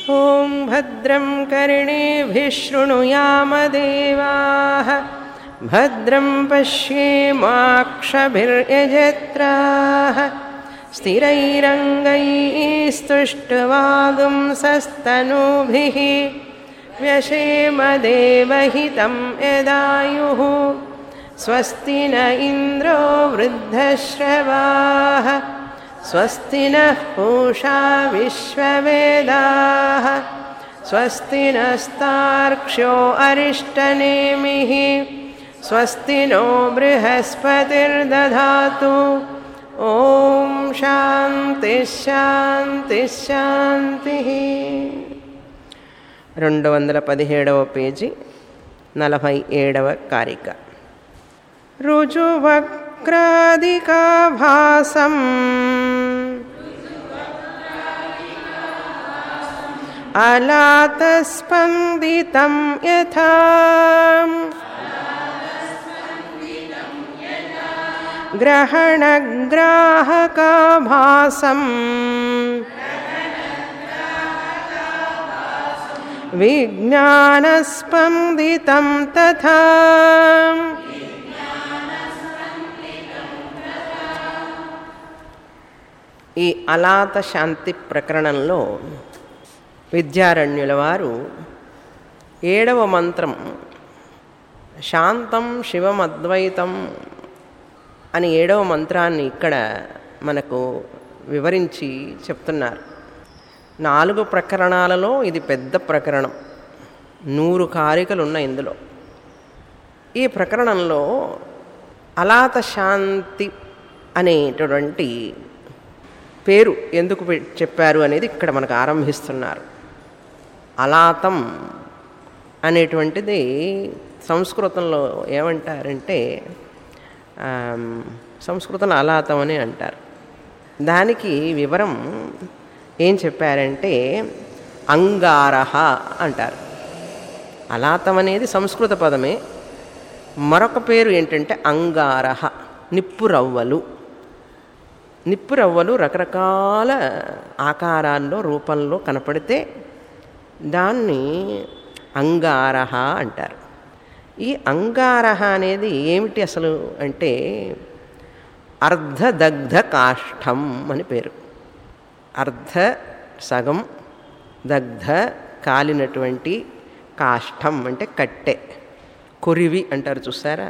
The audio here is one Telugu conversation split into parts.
ఓం భద్రం కర్ణేభిః శృణుయామదేవాః భద్రం పశ్యేమాక్షభిర్యజత్రాః స్థిరైరంగైస్తుష్టువాగుంసస్తనూభిः వ్యశేమదేవహితం యదాయుః స్వస్తి న ఇంద్రో వృద్ధశ్రవాः స్వస్తి నః పూషా విశ్వవేదాः స్వస్తి నస్తార్క్ష్యో అరిష్టనేమిః స్వస్తి నో బృహస్పతిర్దధాతు ఓం శాంతి శాంతి శాంతి 217వ పేజీ 47వ కారిక రుజువక్రాదికాభాసం అలాతస్పందితం యథా గ్రహణగ్రాహకాభాసం విజ్ఞానస్పందితం తథా ఈ అలాత శాంతి ప్రకరణంలో విద్యారణ్యుల వారు 7వ మంత్రం శాంతం శివమద్వైతం అని 7వ మంత్రాన్ని ఇక్కడ మనకు వివరించి చెప్తున్నారు. 4 ప్రకరణాలలో ఇది పెద్ద ప్రకరణం, 100 కారికలు ఉన్నాయి ఇందులో. ఈ ప్రకరణంలో అలాత శాంతి అనేటువంటి పేరు ఎందుకు చెప్పారు అనేది ఇక్కడ మనకు ఆరంభిస్తున్నారు. అలాతం అనేటువంటిది సంస్కృతంలో ఏమంటారంటే సంస్కృతంలో అలాతం అని అంటారు. దానికి వివరం ఏం చెప్పారంటే అంగారహ అంటారు. అలాతం అనేది సంస్కృత పదమే. మరొక పేరు ఏంటంటే అంగారహ, నిప్పురవ్వలు. నిప్పురవ్వలు రకరకాల ఆకారాల్లో రూపంలో కనపడితే దాన్ని అంగారహ అంటారు. ఈ అంగారహ అనేది ఏమిటి అసలు అంటే అర్ధదగ్ధ కాష్టం అని పేరు. అర్ధ సగం, దగ్ధ కాలినటువంటి, కాష్టం అంటే కట్టె, కొరివి అంటారు చూసారా.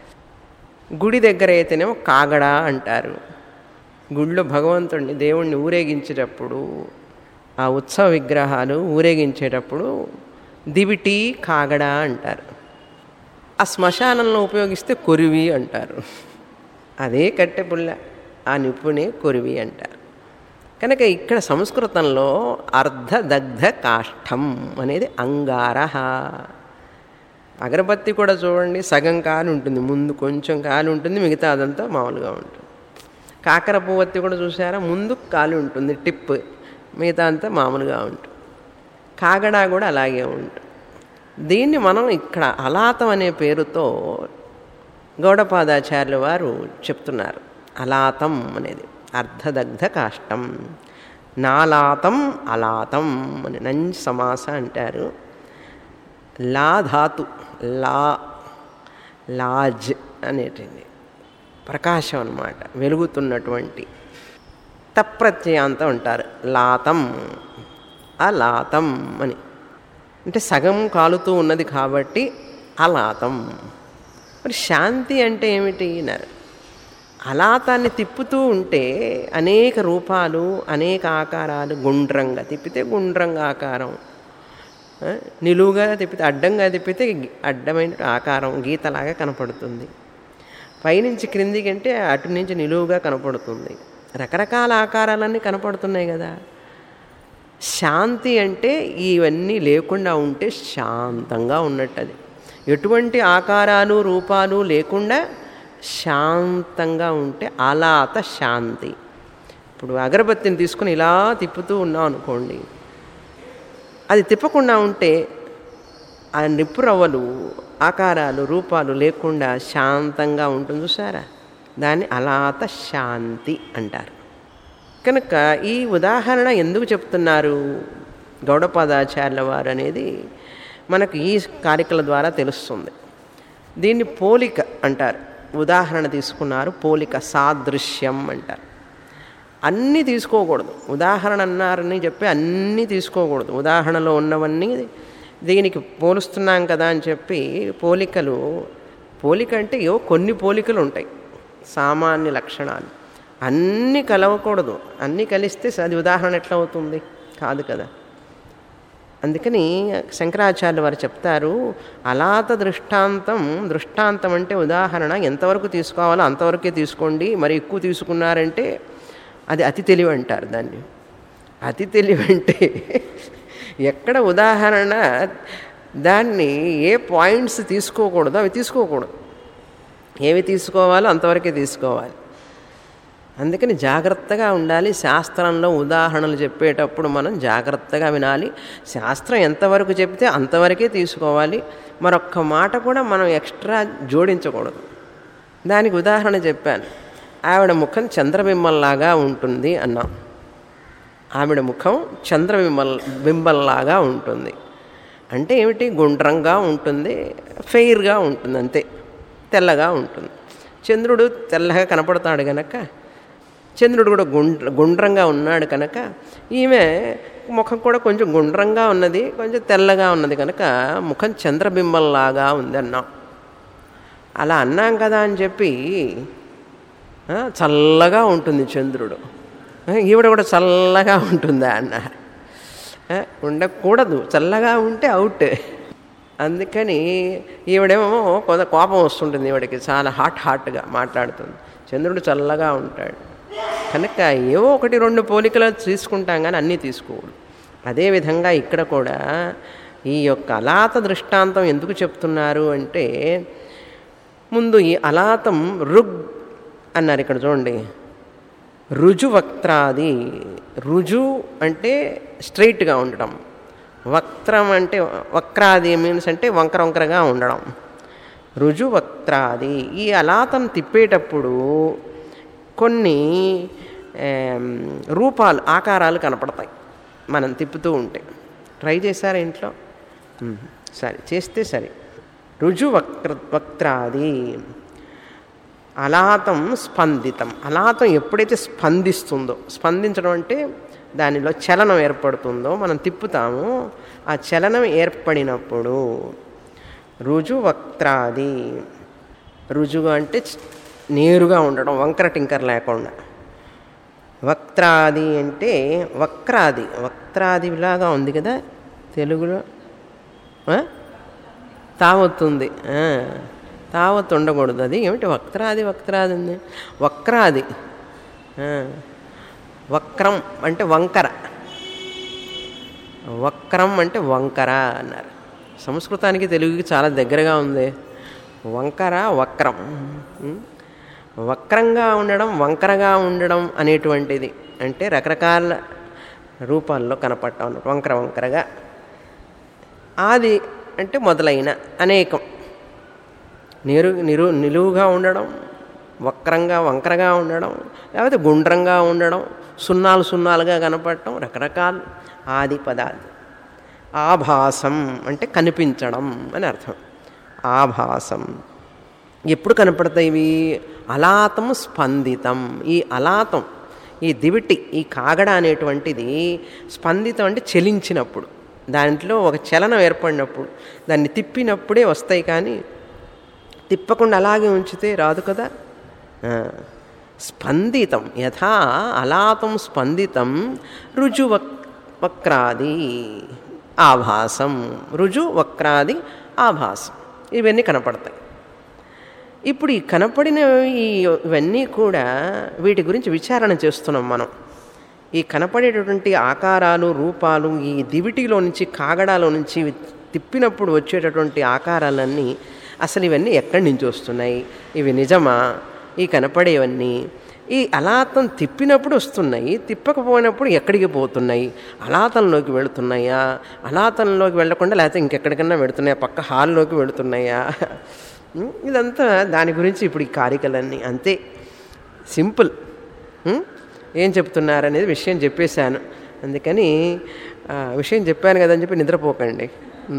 గుడి దగ్గర అయితేనేమో కాగడా అంటారు. గుళ్ళో భగవంతుడిని దేవుణ్ణి ఊరేగించేటప్పుడు ఆ ఉత్సవ విగ్రహాలు ఊరేగించేటప్పుడు దివిటి కాగడా అంటారు. ఆ శ్మశానంలో ఉపయోగిస్తే కొరివి అంటారు. అదే కట్టెపుల్ల, ఆ నిప్పునే కొరివి అంటారు. కనుక ఇక్కడ సంస్కృతంలో అర్ధదగ్ధ కాష్టం అనేది అంగారహ. అగరబత్తి కూడా చూడండి, సగం కాలు ఉంటుంది, ముందు కొంచెం కాలు ఉంటుంది, మిగతా అదంతా మామూలుగా ఉంటుంది. కాకర పువ్వత్తి కూడా చూసారా, ముందు కాలు ఉంటుంది టిప్, మిగతా అంతా మామూలుగా ఉంటుంది. కాగడా కూడా అలాగే ఉంటుంది. దీన్ని మనం ఇక్కడ అలాతం అనే పేరుతో గౌడపాదాచార్యుల వారు చెప్తున్నారు. అలాతం అనేది అర్ధదగ్ధ కాష్టం. నాలాతం అలాతం అని నంచి సమాస అంటారు. లా ధాతు, లా లాజ్ అనేటిది ప్రకాశం అన్నమాట, వెలుగుతున్నటువంటి. తప్రత్యయాంతం అంటారు లాతం, అలాతం అని. అంటే సగం కాలుతూ ఉన్నది కాబట్టి అలాతం. మరి శాంతి అంటే ఏమిటి అన్నారు. అలాతాన్ని తిప్పుతూ ఉంటే అనేక రూపాలు, అనేక ఆకారాలు, గుండ్రంగా తిప్పితే గుండ్రంగా ఆకారం, నిలువుగా తిప్పితే, అడ్డంగా తిప్పితే అడ్డమైన ఆకారం, గీతలాగా కనపడుతుంది. పైనుంచి క్రిందికి అంటే అటు నుంచి నిలువుగా కనపడుతుంది. రకరకాల ఆకారాలన్నీ కనపడుతున్నాయి కదా. శాంతి అంటే ఇవన్నీ లేకుండా ఉంటే శాంతంగా ఉన్నట్టు. అది ఎటువంటి ఆకారాలు రూపాలు లేకుండా శాంతంగా ఉంటే అలాత శాంతి. ఇప్పుడు అగరబత్తిని తీసుకుని ఇలా తిప్పుతూ ఉన్నాం అనుకోండి, అది తిప్పకుండా ఉంటే ఆ నిప్పు రవ్వలు, ఆకారాలు, రూపాలు లేకుండా శాంతంగా ఉంటుంది చూసారా, దాన్ని అలాత శాంతి అంటారు. కనుక ఈ ఉదాహరణ ఎందుకు చెప్తున్నారు గౌడపాదాచార్యుల వారు అనేది మనకు ఈ కారికల ద్వారా తెలుస్తుంది. దీన్ని పోలిక అంటారు. ఉదాహరణ తీసుకున్నారు, పోలిక సాదృశ్యం అంటారు. అన్నీ తీసుకోకూడదు. ఉదాహరణ అన్నారని చెప్పి అన్నీ తీసుకోకూడదు. ఉదాహరణలో ఉన్నవన్నీ దీనికి పోలుస్తున్నాం కదా అని చెప్పి పోలికలు, పోలిక అంటే ఏవో కొన్ని పోలికలు ఉంటాయి, సామాన్య లక్షణాలు. అన్నీ కలవకూడదు. అన్నీ కలిస్తే అది ఉదాహరణ ఎట్లా అవుతుంది? కాదు కదా. అందుకని శంకరాచార్యులు వారు చెప్తారు, అలాత దృష్టాంతం, దృష్టాంతం అంటే ఉదాహరణ ఎంతవరకు తీసుకోవాలో అంతవరకే తీసుకోండి, మరి ఎక్కువ తీసుకున్నారంటే అది అతి తెలివి అంటారు దాన్ని. అతి తెలివి అంటే ఎక్కడ ఉదాహరణ దాన్ని ఏ పాయింట్స్ తీసుకోకూడదో అవి తీసుకోకూడదు, ఏవి తీసుకోవాలో అంతవరకే తీసుకోవాలి. అందుకని జాగ్రత్తగా ఉండాలి. శాస్త్రంలో ఉదాహరణలు చెప్పేటప్పుడు మనం జాగ్రత్తగా వినాలి. శాస్త్రం ఎంతవరకు చెప్తే అంతవరకే తీసుకోవాలి. మరొక్క మాట కూడా మనం ఎక్స్ట్రా జోడించకూడదు. దానికి ఉదాహరణ చెప్పాను. ఆవిడ ముఖం చంద్రబింబంలాగా ఉంటుంది అన్నాం. ఆవిడ ముఖం బింబంలాగా ఉంటుంది అంటే ఏమిటి? గుండ్రంగా ఉంటుంది, ఫెయిర్గా ఉంటుంది, అంతే, తెల్లగా ఉంటుంది. చంద్రుడు తెల్లగా కనపడతాడు కనుక, చంద్రుడు కూడా గుండ్రంగా ఉన్నాడు కనుక ఈమె ముఖం కూడా కొంచెం గుండ్రంగా ఉన్నది, కొంచెం తెల్లగా ఉన్నది కనుక ముఖం చంద్రబింబంలాగా ఉంది అన్నాం. అలా అన్నాం కదా అని చెప్పి చల్లగా ఉంటుంది చంద్రుడు, ఈవిడ కూడా చల్లగా ఉంటుందా అన్నారు. ఉండకూడదు, చల్లగా ఉంటే అవుట్. అందుకని ఈవిడేమో కొంత కోపం వస్తుంటుంది, ఈవిడికి చాలా హాట్గా మాట్లాడుతుంది. చంద్రుడు చల్లగా ఉంటాడు కనుక ఏవో ఒకటి రెండు పోలికలు తీసుకుంటాం కానీ అన్నీ తీసుకోకూడదు. అదేవిధంగా ఇక్కడ కూడా ఈ యొక్క అలాత దృష్టాంతం ఎందుకు చెప్తున్నారు అంటే, ముందు ఈ అలాతం రుగ్ అన్నారు. ఇక్కడ చూడండి, రుజువక్త్రాది. రుజు అంటే స్ట్రైట్గా ఉండడం, వక్త్రం అంటే వక్రాది మీన్స్ అంటే వంకర వంకరగా ఉండడం. రుజువక్త్రాది. ఈ అలాతం తిప్పేటప్పుడు కొన్ని రూపాలు, ఆకారాలు కనపడతాయి మనం తిప్పుతూ ఉంటే. ట్రై చేశారా ఇంట్లో? సరే, చేస్తే సరే. రుజువక్త్రాది. అలాతం స్పందితం. అలాతం ఎప్పుడైతే స్పందిస్తుందో, స్పందించడం అంటే దానిలో చలనం ఏర్పడుతుందో, మనం తిప్పుతాము, ఆ చలనం ఏర్పడినప్పుడు రుజువక్త్రాది. రుజువు అంటే నేరుగా ఉండడం, వంకర టింకర్ లేకుండా. వక్త్రాది అంటే వక్రాది. వక్రాదిలాగా ఉంది కదా తెలుగులో, తావొత్తుంది. తావత్తు ఉండకూడదు. అది ఏమిటి? వక్త్రాది. వక్త్రాది ఉంది. వక్రాది. వక్రం అంటే వంకర. వక్రం అంటే వంకర అన్నారు. సంస్కృతానికి తెలుగుకి చాలా దగ్గరగా ఉంది. వంకర, వక్రం. వక్రంగా ఉండడం, వంకరగా ఉండడం అనేటువంటిది అంటే రకరకాల రూపాల్లో కనపడటం. వంకర వంకరగా. ఆది అంటే మొదలైన, అనేకం. నిలువుగా ఉండడం, వక్రంగా వంకరగా ఉండడం, లేకపోతే గుండ్రంగా ఉండడం, సున్నాలుగా కనపడటం, రకరకాలు ఆది పదాలు. ఆభాసం అంటే కనిపించడం అని అర్థం. ఆభాసం ఎప్పుడు కనపడతాయి ఇవి? అలాతం స్పందితం. ఈ అలాతం, ఈ దివిటి, ఈ కాగడ అనేటువంటిది స్పందితం అంటే చలించినప్పుడు, దాంట్లో ఒక చలనం ఏర్పడినప్పుడు, దాన్ని తిప్పినప్పుడే వస్తాయి. కానీ తిప్పకుండా అలాగే ఉంచితే రాదు కదా. స్పందితం యథా అలాతం స్పందితం రుజువక్రాది ఆభాసం. రుజు వక్రాది ఆభాసం ఇవన్నీ కనపడతాయి. ఇప్పుడు ఈ కనపడిన ఇవన్నీ కూడా వీటి గురించి విచారణ చేస్తున్నాం మనం. ఈ కనపడేటటువంటి ఆకారాలు, రూపాలు, ఈ దివిటిలో నుంచి, కాగడాలో నుంచి తిప్పినప్పుడు వచ్చేటటువంటి ఆకారాలన్నీ అసలు ఇవన్నీ ఎక్కడి నుంచి వస్తున్నాయి? ఇవి నిజమా? ఈ కనపడేవన్నీ ఈ అలాతం తిప్పినప్పుడు వస్తున్నాయి, తిప్పకపోయినప్పుడు ఎక్కడికి పోతున్నాయి? అలాతంలోకి వెళుతున్నాయా, అలాతంలోకి వెళ్ళకుండా లేకపోతే ఇంకెక్కడికన్నా వెళుతున్నాయా, పక్క హాల్లోకి వెళుతున్నాయా? ఇదంతా దాని గురించి ఇప్పుడు ఈ కారికలన్నీ అంతే సింపుల్. ఏం చెప్తున్నారనేది విషయం చెప్పేశాను. అందుకని విషయం చెప్పాను కదని చెప్పి నిద్రపోకండి.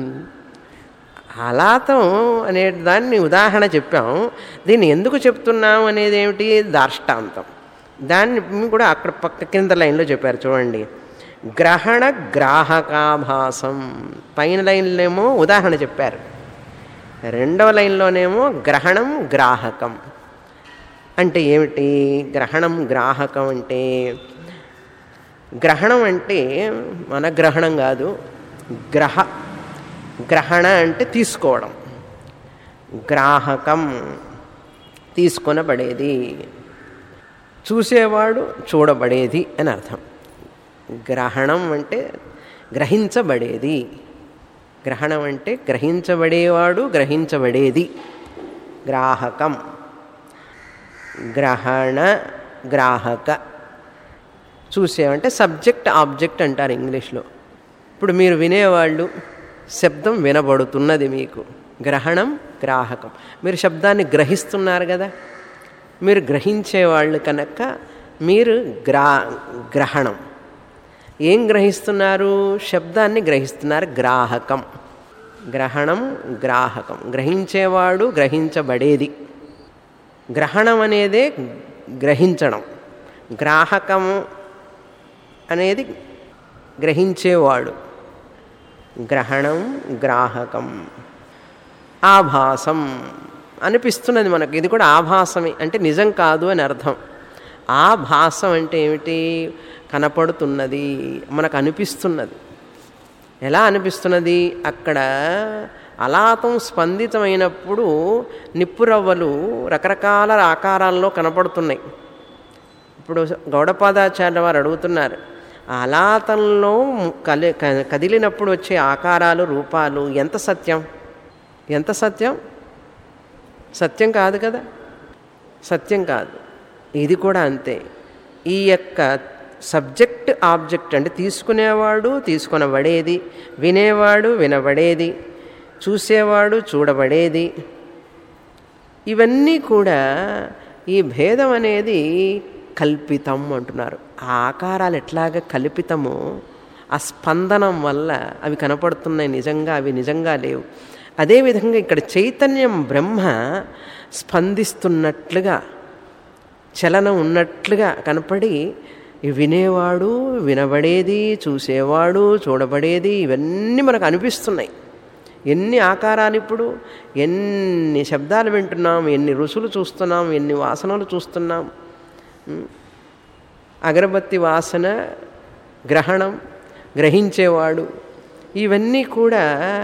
అలాతం అనే దాన్ని ఉదాహరణ చెప్పాం. దీన్ని ఎందుకు చెప్తున్నాం అనేది ఏమిటి? దార్ష్టాంతం. దాన్ని కూడా అక్కడ కింద లైన్లో చెప్పారు చూడండి. గ్రహణ గ్రాహకాభాసం. పైన లైన్లోనేమో ఉదాహరణ చెప్పారు, రెండవ లైన్లోనేమో గ్రహణం గ్రాహకం. అంటే ఏమిటి గ్రహణం గ్రాహకం అంటే? గ్రహణం అంటే మన గ్రహణం కాదు, గ్రహణ అంటే తీసుకోవడం, గ్రాహకం తీసుకొనబడేది, చూసేవాడు చూడబడేది అని అర్థం. గ్రహణం అంటే గ్రహించబడేది, గ్రహణం అంటే గ్రహించబడేవాడు గ్రహించబడేది, గ్రాహకం. గ్రహణ గ్రాహక. చూసేవంటే సబ్జెక్ట్ ఆబ్జెక్ట్ అంటారు ఇంగ్లీష్లో. ఇప్పుడు మీరు వినేవాళ్ళు, శబ్దం వినబడుతున్నది మీకు, గ్రహణం గ్రాహకం. మీరు శబ్దాన్ని గ్రహిస్తున్నారు కదా, మీరు గ్రహించేవాళ్ళు కనుక మీరు గ్రహణం. ఏం గ్రహిస్తున్నారు? శబ్దాన్ని గ్రహిస్తున్నారు, గ్రాహకం. గ్రహణం గ్రాహకం. గ్రహించేవాడు గ్రహించబడేది. గ్రహణం అనేదే గ్రహించడం, గ్రాహకం అనేది గ్రహించేవాడు. గ్రహణం గ్రాహకం. ఆభాసం అనిపిస్తున్నది మనకు, ఇది కూడా ఆభాసమే, అంటే నిజం కాదు అని అర్థం. ఆభాసం అంటే ఏమిటి? కనపడుతున్నది, మనకు అనిపిస్తున్నది. ఎలా అనిపిస్తున్నది? అక్కడ అలాతం స్పందితమైనప్పుడు నిప్పురవ్వలు రకరకాల ఆకారాల్లో కనపడుతున్నాయి. ఇప్పుడు గౌడపాదాచార్య వారు అడుగుతున్నారు, అలాతంలో కదిలినప్పుడు వచ్చే ఆకారాలు రూపాలు ఎంత సత్యం? ఎంత సత్యం? సత్యం కాదు కదా, సత్యం కాదు. ఇది కూడా అంతే. ఈ యొక్క సబ్జెక్ట్ ఆబ్జెక్ట్ అంటే తీసుకునేవాడు తీసుకొనబడేది, వినేవాడు వినబడేది, చూసేవాడు చూడబడేది, ఇవన్నీ కూడా ఈ భేదం అనేది కల్పితం అంటున్నారు. ఆ ఆకారాలు ఎట్లాగా కల్పితమో ఆ స్పందనం వల్ల అవి కనపడుతున్నాయి, నిజంగా అవి నిజంగా లేవు. అదేవిధంగా ఇక్కడ చైతన్యం బ్రహ్మ స్పందిస్తున్నట్లుగా, చలనం ఉన్నట్లుగా కనపడి వినేవాడు వినబడేది, చూసేవాడు చూడబడేది, ఇవన్నీ మనకు అనిపిస్తున్నాయి. ఎన్ని ఆకారాలు, ఇప్పుడు ఎన్ని శబ్దాలు వింటున్నాం, ఎన్ని రుచులు చూస్తున్నాం, ఎన్ని వాసనలు చూస్తున్నాం. అగరబత్తి వాసన, గ్రహణం, గ్రహించేవాడు, ఇవన్నీ కూడా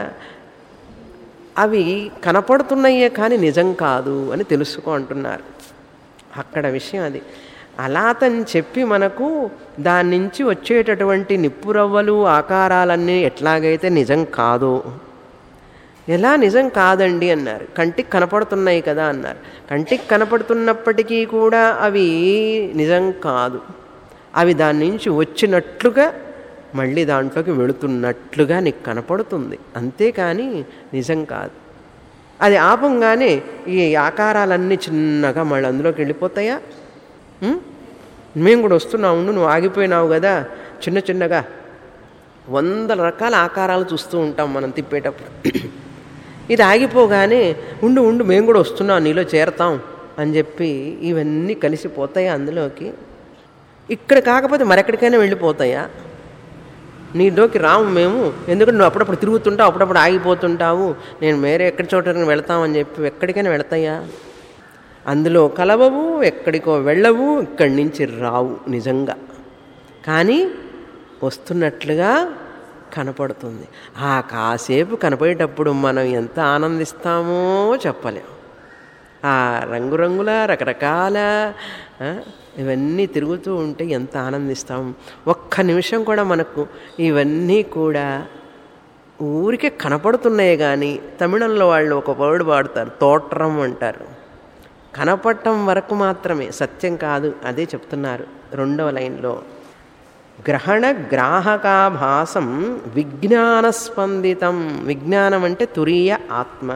అవి కనపడుతున్నాయే కానీ నిజం కాదు అని తెలుసుకో అంటున్నారు. అక్కడ విషయం అది. అలాతని చెప్పి మనకు దాని నుంచి వచ్చేటటువంటి నిప్పురవ్వలు ఆకారాలన్నీ ఎట్లాగైతే నిజం కాదో, ఎలా నిజం కాదండి అన్నారు. కంటికి కనపడుతున్నాయి కదా అన్నారు. కంటికి కనపడుతున్నప్పటికీ కూడా అవి నిజం కాదు. అవి దాని నుంచి వచ్చినట్లుగా మళ్ళీ దాంట్లోకి వెళుతున్నట్లుగా నీకు కనపడుతుంది, అంతేకాని నిజం కాదు. అది ఆపంగానే ఈ ఆకారాలన్నీ చిన్నగా మళ్ళీ అందులోకి వెళ్ళిపోతాయా? మేము కూడా వస్తున్నావు, నువ్వు ఆగిపోయినావు కదా, చిన్న చిన్నగా 100 రకాల ఆకారాలు చూస్తూ ఉంటాం మనం తిప్పేటప్పుడు. ఇది ఆగిపోగానే ఉండు ఉండు మేము కూడా వస్తున్నాం, నీలో చేరతాం అని చెప్పి ఇవన్నీ కలిసిపోతాయా అందులోకి? ఇక్కడ కాకపోతే మరెక్కడికైనా వెళ్ళిపోతాయా? నీలోకి రాము మేము, ఎందుకంటే నువ్వు అప్పుడప్పుడు తిరుగుతుంటావు, అప్పుడప్పుడు ఆగిపోతుంటావు, నేను వేరే ఎక్కడి చోటకి వెళతామని చెప్పి ఎక్కడికైనా వెళతాయా? అందులో కలవవు, ఎక్కడికో వెళ్ళవు, ఇక్కడి నుంచి రావు నిజంగా. కానీ వస్తున్నట్లుగా కనపడుతుంది. ఆ కాసేపు కనపడేటప్పుడు మనం ఎంత ఆనందిస్తామో చెప్పలేం. ఆ రంగురంగుల రకరకాల ఇవన్నీ తిరుగుతూ ఉంటే ఎంత ఆనందిస్తాం. ఒక్క నిమిషం కూడా మనకు ఇవన్నీ కూడా ఊరికే కనపడుతున్నాయి. కానీ తమిళంలో వాళ్ళు ఒక వర్డ్ వాడతారు, తోట్రం అంటారు. కనపడటం వరకు మాత్రమే, సత్యం కాదు. అదే చెప్తున్నారు 2వ లైన్లో. గ్రహణ గ్రాహకాభాసం విజ్ఞానస్పందితం. విజ్ఞానం అంటే తురీయ ఆత్మ,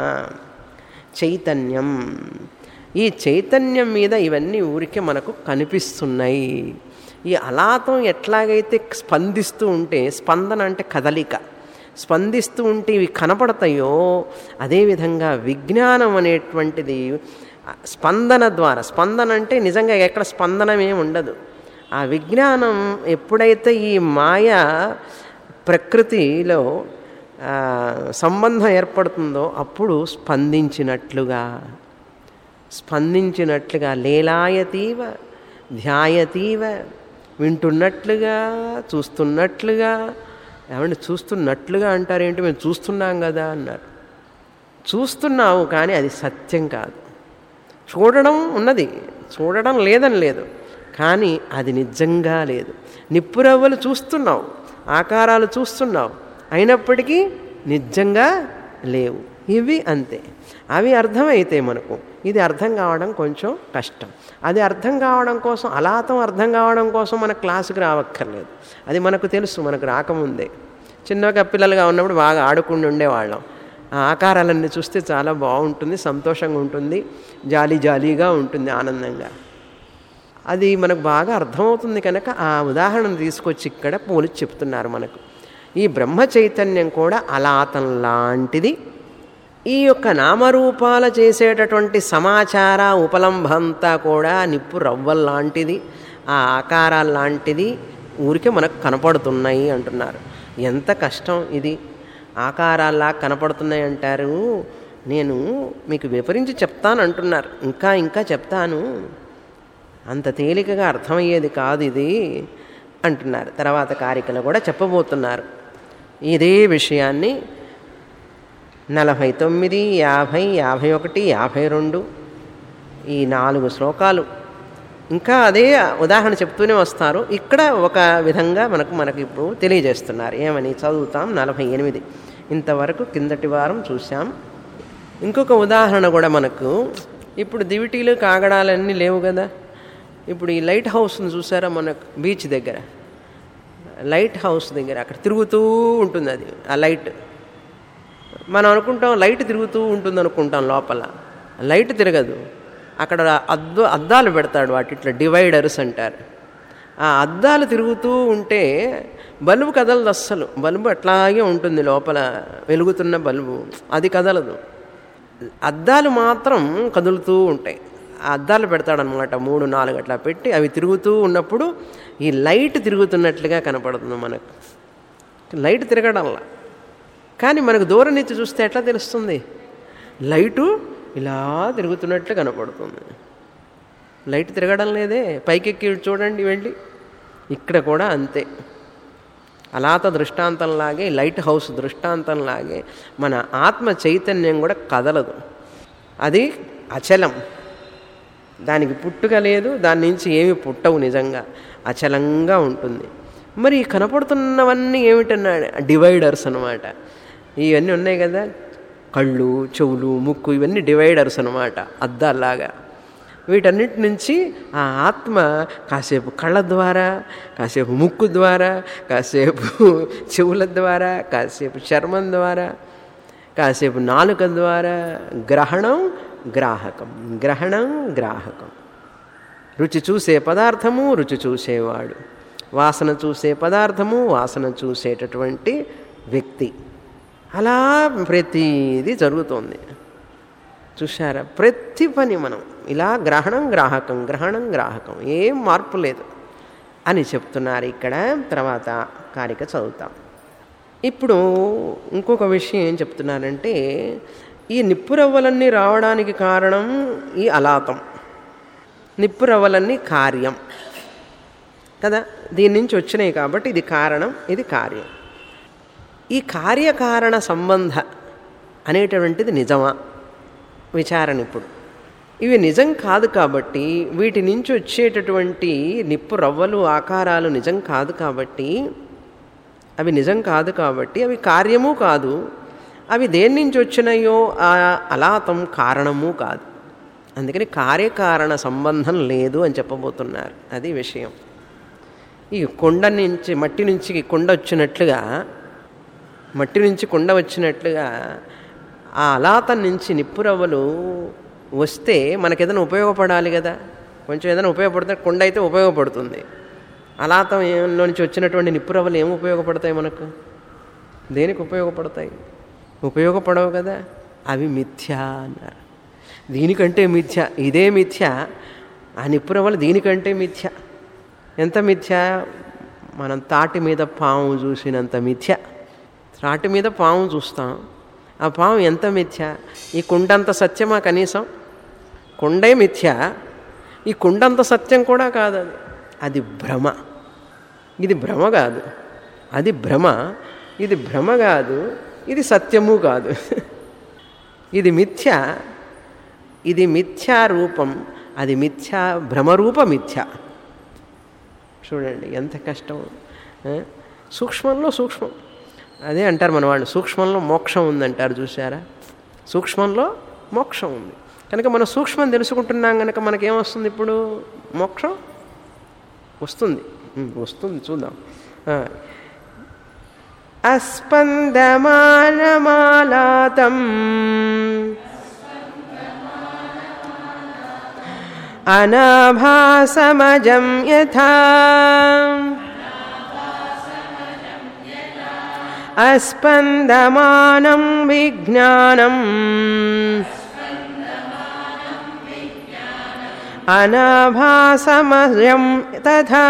చైతన్యం. ఈ చైతన్యం మీద ఇవన్నీ ఊరికే మనకు కనిపిస్తున్నాయి. ఈ అలాతం ఎట్లాగైతే స్పందిస్తూ ఉంటే, స్పందన అంటే కదలిక, స్పందిస్తూ ఉంటే ఇవి కనపడతాయో, అదేవిధంగా విజ్ఞానం అనేటువంటిది స్పందన ద్వారా, స్పందన అంటే నిజంగా ఎక్కడ స్పందనమే ఉండదు. ఆ విజ్ఞానం ఎప్పుడైతే ఈ మాయ ప్రకృతిలో సంబంధం ఏర్పడుతుందో అప్పుడు స్పందించినట్లుగా లేలాయతీవ ధ్యాయతీవ, వింటున్నట్లుగా, చూస్తున్నట్లుగా. ఏమంటే చూస్తున్నట్లుగా అంటారేంటి, మేము చూస్తున్నాం కదా అన్నారు. చూస్తున్నావు కానీ అది సత్యం కాదు. చూడడం ఉన్నది, చూడడం లేదని లేదు, కానీ అది నిజంగా లేదు. నిప్పురవ్వలు చూస్తున్నావు, ఆకారాలు చూస్తున్నావు, అయినప్పటికీ నిజంగా లేవు. ఇవి అంతే. అవి అర్థమైతే మనకు ఇది అర్థం కావడం కొంచెం కష్టం. అది అర్థం కావడం కోసం, అలాతం అర్థం కావడం కోసం మన క్లాసుకి రావక్కర్లేదు. అది మనకు తెలుసు, మనకు రాకముందే. చిన్నగా పిల్లలుగా ఉన్నప్పుడు బాగా ఆడుకుంటూ ఉండేవాళ్ళం. ఆ ఆకారాలన్నీ చూస్తే చాలా బాగుంటుంది, సంతోషంగా ఉంటుంది, జాలీగా ఉంటుంది, ఆనందంగా. అది మనకు బాగా అర్థమవుతుంది కనుక ఆ ఉదాహరణను తీసుకొచ్చి ఇక్కడ పోలిచి చెప్తున్నారు మనకు. ఈ బ్రహ్మ చైతన్యం కూడా అలాతం లాంటిది. ఈ యొక్క నామరూపాల చేసేటటువంటి సమాచార ఉపలంభంతా కూడా నిప్పు రవ్వల్లాంటిది, ఆ ఆకారాల్లాంటిది ఊరికే మనకు కనపడుతున్నాయి అంటున్నారు. ఎంత కష్టం ఇది! ఆకారాల్లా కనపడుతున్నాయి అంటారు, నేను మీకు వివరించి చెప్తాను అంటున్నారు. ఇంకా చెప్తాను, అంత తేలికగా అర్థమయ్యేది కాదు ఇది అంటున్నారు. తర్వాత కారికలు కూడా చెప్పబోతున్నారు ఇదే విషయాన్ని. 49, 50, 51, 52 ఈ 4 శ్లోకాలు ఇంకా అదే ఉదాహరణ చెప్తూనే వస్తారు. ఇక్కడ ఒక విధంగా మనకు ఇప్పుడు తెలియజేస్తున్నారు. ఏమని చదువుతాం. 48 ఇంతవరకు కిందటి వారం చూసాం. ఇంకొక ఉదాహరణ కూడా మనకు ఇప్పుడు దివిటీలు కాగడాలన్నీ లేవు కదా. ఇప్పుడు ఈ లైట్ హౌస్ని చూసారా, మనకు బీచ్ దగ్గర లైట్ హౌస్ దగ్గర అక్కడ తిరుగుతూ ఉంటుంది అది, ఆ లైట్. మనం అనుకుంటాం లైట్ తిరుగుతూ ఉంటుంది అనుకుంటాం, లోపల లైట్ తిరగదు. అక్కడ అద్దాలు పెడతాడు, వాటి ఇట్లా డివైడర్స్ అంటారు. ఆ అద్దాలు తిరుగుతూ ఉంటే బల్బు కదలదు అస్సలు. బల్బు అట్లాగే ఉంటుంది లోపల, వెలుగుతున్న బల్బు అది కదలదు. అద్దాలు మాత్రం కదులుతూ ఉంటాయి. ఆ అద్దాలు పెడతాడనమాట, 3, 4 అట్లా పెట్టి అవి తిరుగుతూ ఉన్నప్పుడు ఈ లైట్ తిరుగుతున్నట్లుగా కనపడుతుంది మనకు. లైట్ తిరగడంలా, కానీ మనకు దూరం నుంచి చూస్తే ఎట్లా తెలుస్తుంది? లైటు ఇలా తిరుగుతున్నట్లు కనపడుతుంది. లైట్ తిరగడం లేదే, పైకెక్కి చూడండి వెళ్ళి. ఇక్కడ కూడా అంతే. అలాత దృష్టాంతంలాగే, లైట్ హౌస్ దృష్టాంతంలాగే మన ఆత్మ చైతన్యం కూడా కదలదు. అది అచలం, దానికి పుట్టుక లేదు, దాని నుంచి ఏమి పుట్టవు, నిజంగా అచలంగా ఉంటుంది. మరి కనపడుతున్నవన్నీ ఏమిటన్నాడు? డివైడర్స్ అన్నమాట. ఇవన్నీ ఉన్నాయి కదా, కళ్ళు, చెవులు, ముక్కు, ఇవన్నీ డివైడర్స్ అన్నమాట, అద్దాల్లాగా. వీటన్నిటి నుంచి ఆ ఆత్మ కాసేపు కళ్ళ ద్వారా, కాసేపు ముక్కు ద్వారా, కాసేపు చెవుల ద్వారా, కాసేపు చర్మం ద్వారా, కాసేపు నాలుక ద్వారా, గ్రహణం గ్రాహకం, గ్రహణం గ్రాహకం. రుచి చూసే పదార్థము, రుచి చూసేవాడు. వాసన చూసే పదార్థము, వాసన చూసేటటువంటి వ్యక్తి. అలా ప్రతిదీ జరుగుతోంది. చూశారా? ప్రతి పని మనం ఇలా గ్రహణం గ్రాహకం, గ్రహణం గ్రాహకం, ఏం మార్పు లేదు అని చెప్తున్నారు ఇక్కడ. తర్వాత కారిక చదువుతాం. ఇప్పుడు ఇంకొక విషయం ఏం చెప్తున్నారంటే, ఈ నిప్పురవ్వలన్నీ రావడానికి కారణం ఈ అలాతం. నిప్పురవ్వలన్నీ కార్యం కదా, దీని నుంచి వచ్చినాయి కాబట్టి ఇది కారణం, ఇది కార్యం. ఈ కార్యకారణ సంబంధ అనేటువంటిది నిజమా విచారణ. ఇప్పుడు ఇవి నిజం కాదు కాబట్టి, వీటి నుంచి వచ్చేటటువంటి నిప్పు రవ్వలు, ఆకారాలు నిజం కాదు కాబట్టి, అవి నిజం కాదు కాబట్టి అవి కార్యము కాదు. అవి దేని నుంచి వచ్చినాయో ఆ అలాతం కారణము కాదు. అందుకని కార్యకారణ సంబంధం లేదు అని చెప్పబోతున్నారు. అది విషయం. ఈ కొండ నుంచి, మట్టి నుంచి కొండ వచ్చినట్లుగా, మట్టి నుంచి కొండ వచ్చినట్లుగా ఆ అలాతం నుంచి నిప్పురవ్వలు వస్తే మనకేదైనా ఉపయోగపడాలి కదా. కొంచెం ఏదైనా ఉపయోగపడితే కొండ అయితే ఉపయోగపడుతుంది. అలాతంలో నుంచి వచ్చినటువంటి నిప్పురవ్వలు ఏమి ఉపయోగపడతాయి మనకు? దేనికి ఉపయోగపడతాయి? ఉపయోగపడవు కదా. అవి మిథ్య అన్నారు. దీనికంటే మిథ్య, ఇదే మిథ్య. ఆ నిప్పురవ్వలు దీనికంటే మిథ్య. ఎంత మిథ్య? మనం తాటి మీద పాము చూసినంత మిథ్య. తాటి మీద పాము చూస్తాం, ఆ పాము ఎంత మిథ్య? ఈ కుండంత సత్యమా? కనీసం కుండే మిథ్య, ఈ కుండంత సత్యం కూడా కాదు. అది భ్రమ. ఇది భ్రమ కాదు, అది భ్రమ. ఇది భ్రమ కాదు, ఇది సత్యము కాదు. ఇది మిథ్య, ఇది మిథ్యా రూపం, అది మిథ్యా భ్రమరూప మిథ్య. చూడండి ఎంత కష్టం. సూక్ష్మంలో సూక్ష్మం. అదే అంటారు మన వాళ్ళు, సూక్ష్మంలో మోక్షం ఉందంటారు. చూసారా? సూక్ష్మంలో మోక్షం ఉంది కనుక మనం సూక్ష్మం తెలుసుకుంటున్నాం కనుక మనకేమొస్తుంది? ఇప్పుడు మోక్షం వస్తుంది. వస్తుంది, చూద్దాం. అస్పందమానమాలాతం అనాభాసమజం యథా అస్పందమానం విజ్ఞానం అనాభాసమయం తథా.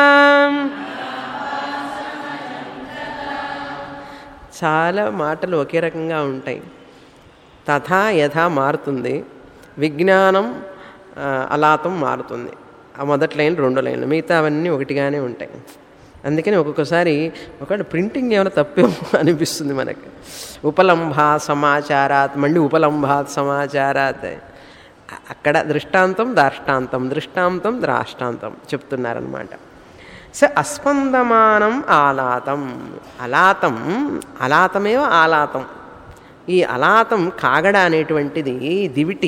చాలా మాటలు ఒకే రకంగా ఉంటాయి. తథా యథా మారుతుంది, విజ్ఞానం అలాతం మారుతుంది. ఆ మొదటి లైన్ రెండు లైన్లు, మిగతా అవన్నీ ఒకటిగానే ఉంటాయి. అందుకని ఒక్కొక్కసారి ఒకటి ప్రింటింగ్ ఏమైనా తప్పేమో అనిపిస్తుంది మనకి. ఉపలంభా సమాచారాత్, మళ్ళీ ఉపలంభాత్ సమాచారాత్. అక్కడ దృష్టాంతం దాష్టాంతం, దృష్టాంతం ద్రాష్టాంతం చెప్తున్నారనమాట. స అస్పందమానం ఆలాతం. అలాతం, అలాతమేవ ఆలాతం. ఈ అలాతం కాగడ అనేటువంటిది దివిటి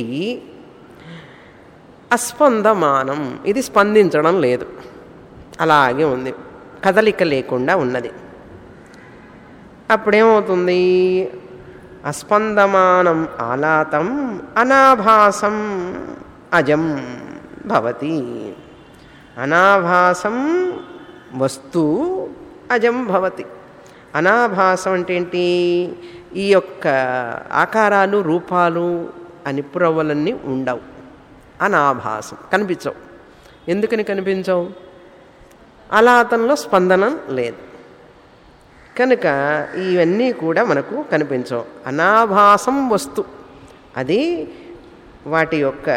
అస్పందమానం, ఇది స్పందించడం లేదు, అలాగే ఉంది, కదలిక లేకుండా ఉన్నది. అప్పుడేమవుతుంది? అస్పందమానం ఆలాతం అనాభాసం అజం భవతి. అనాభాసం వస్తు అజం భవతి. అనాభాసం అంటే ఏంటి? ఈ యొక్క ఆకారాలు రూపాలు ఆ నిప్పురవ్వలన్నీ ఉండవు, అనాభాసం, కనిపించవు. ఎందుకని కనిపించవు? అలాతంలో స్పందనం లేదు కనుక ఇవన్నీ కూడా మనకు కనిపించవు. అనాభాసం వస్తు, అది వాటి యొక్క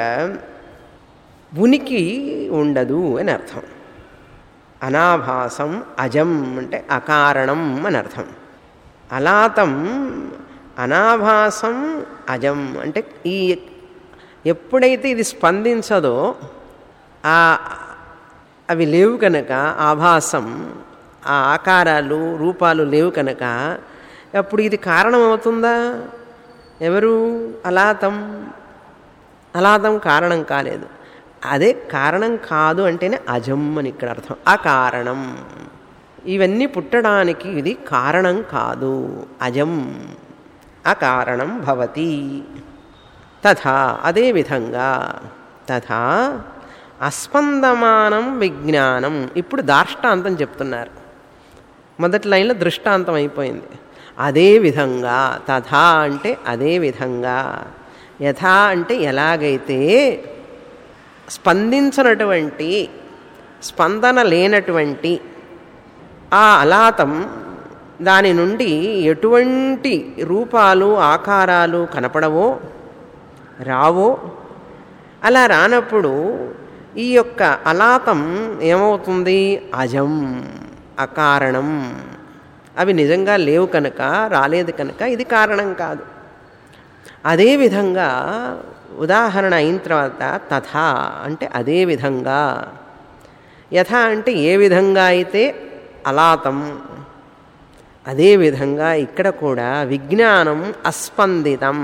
ఉనికి ఉండదు అని అర్థం. అనాభాసం అజం అంటే అకారణం అని అర్థం. అలాతం అనాభాసం అజం అంటే ఈ ఎప్పుడైతే ఇది స్పందించదో అవి లేవు కనుక, ఆభాసం ఆ ఆకారాలు రూపాలు లేవు కనుక అప్పుడు ఇది కారణం అవుతుందా? ఎవరు? అలాతం. అలాతం కారణం కాలేదు. అదే కారణం కాదు అంటేనే అజం అని ఇక్కడ అర్థం. అకారణం. ఇవన్నీ పుట్టడానికి ఇది కారణం కాదు, అజం అకారణం భవతి. తథా అదేవిధంగా, తథా అస్పందమానం విజ్ఞానం. ఇప్పుడు దాష్టాంతం చెప్తున్నారు. మొదటి లైన్లో దృష్టాంతం అయిపోయింది. అదేవిధంగా, తథా అంటే అదేవిధంగా, యథా అంటే ఎలాగైతే స్పందించినటువంటి స్పందన లేనటువంటి ఆ అలాతం దాని నుండి ఎటువంటి రూపాలు ఆకారాలు కనపడవో రావో, అలా రానప్పుడు ఈ యొక్క అలాతం ఏమవుతుంది? అజం, అకారణం. అవి నిజంగా లేవు కనుక, రాలేదు కనుక ఇది కారణం కాదు. అదేవిధంగా ఉదాహరణ అయిన తర్వాత తథా అంటే అదేవిధంగా, యథా అంటే ఏ విధంగా అయితే అలాతం, అదేవిధంగా ఇక్కడ కూడా విజ్ఞానం అస్పందితం,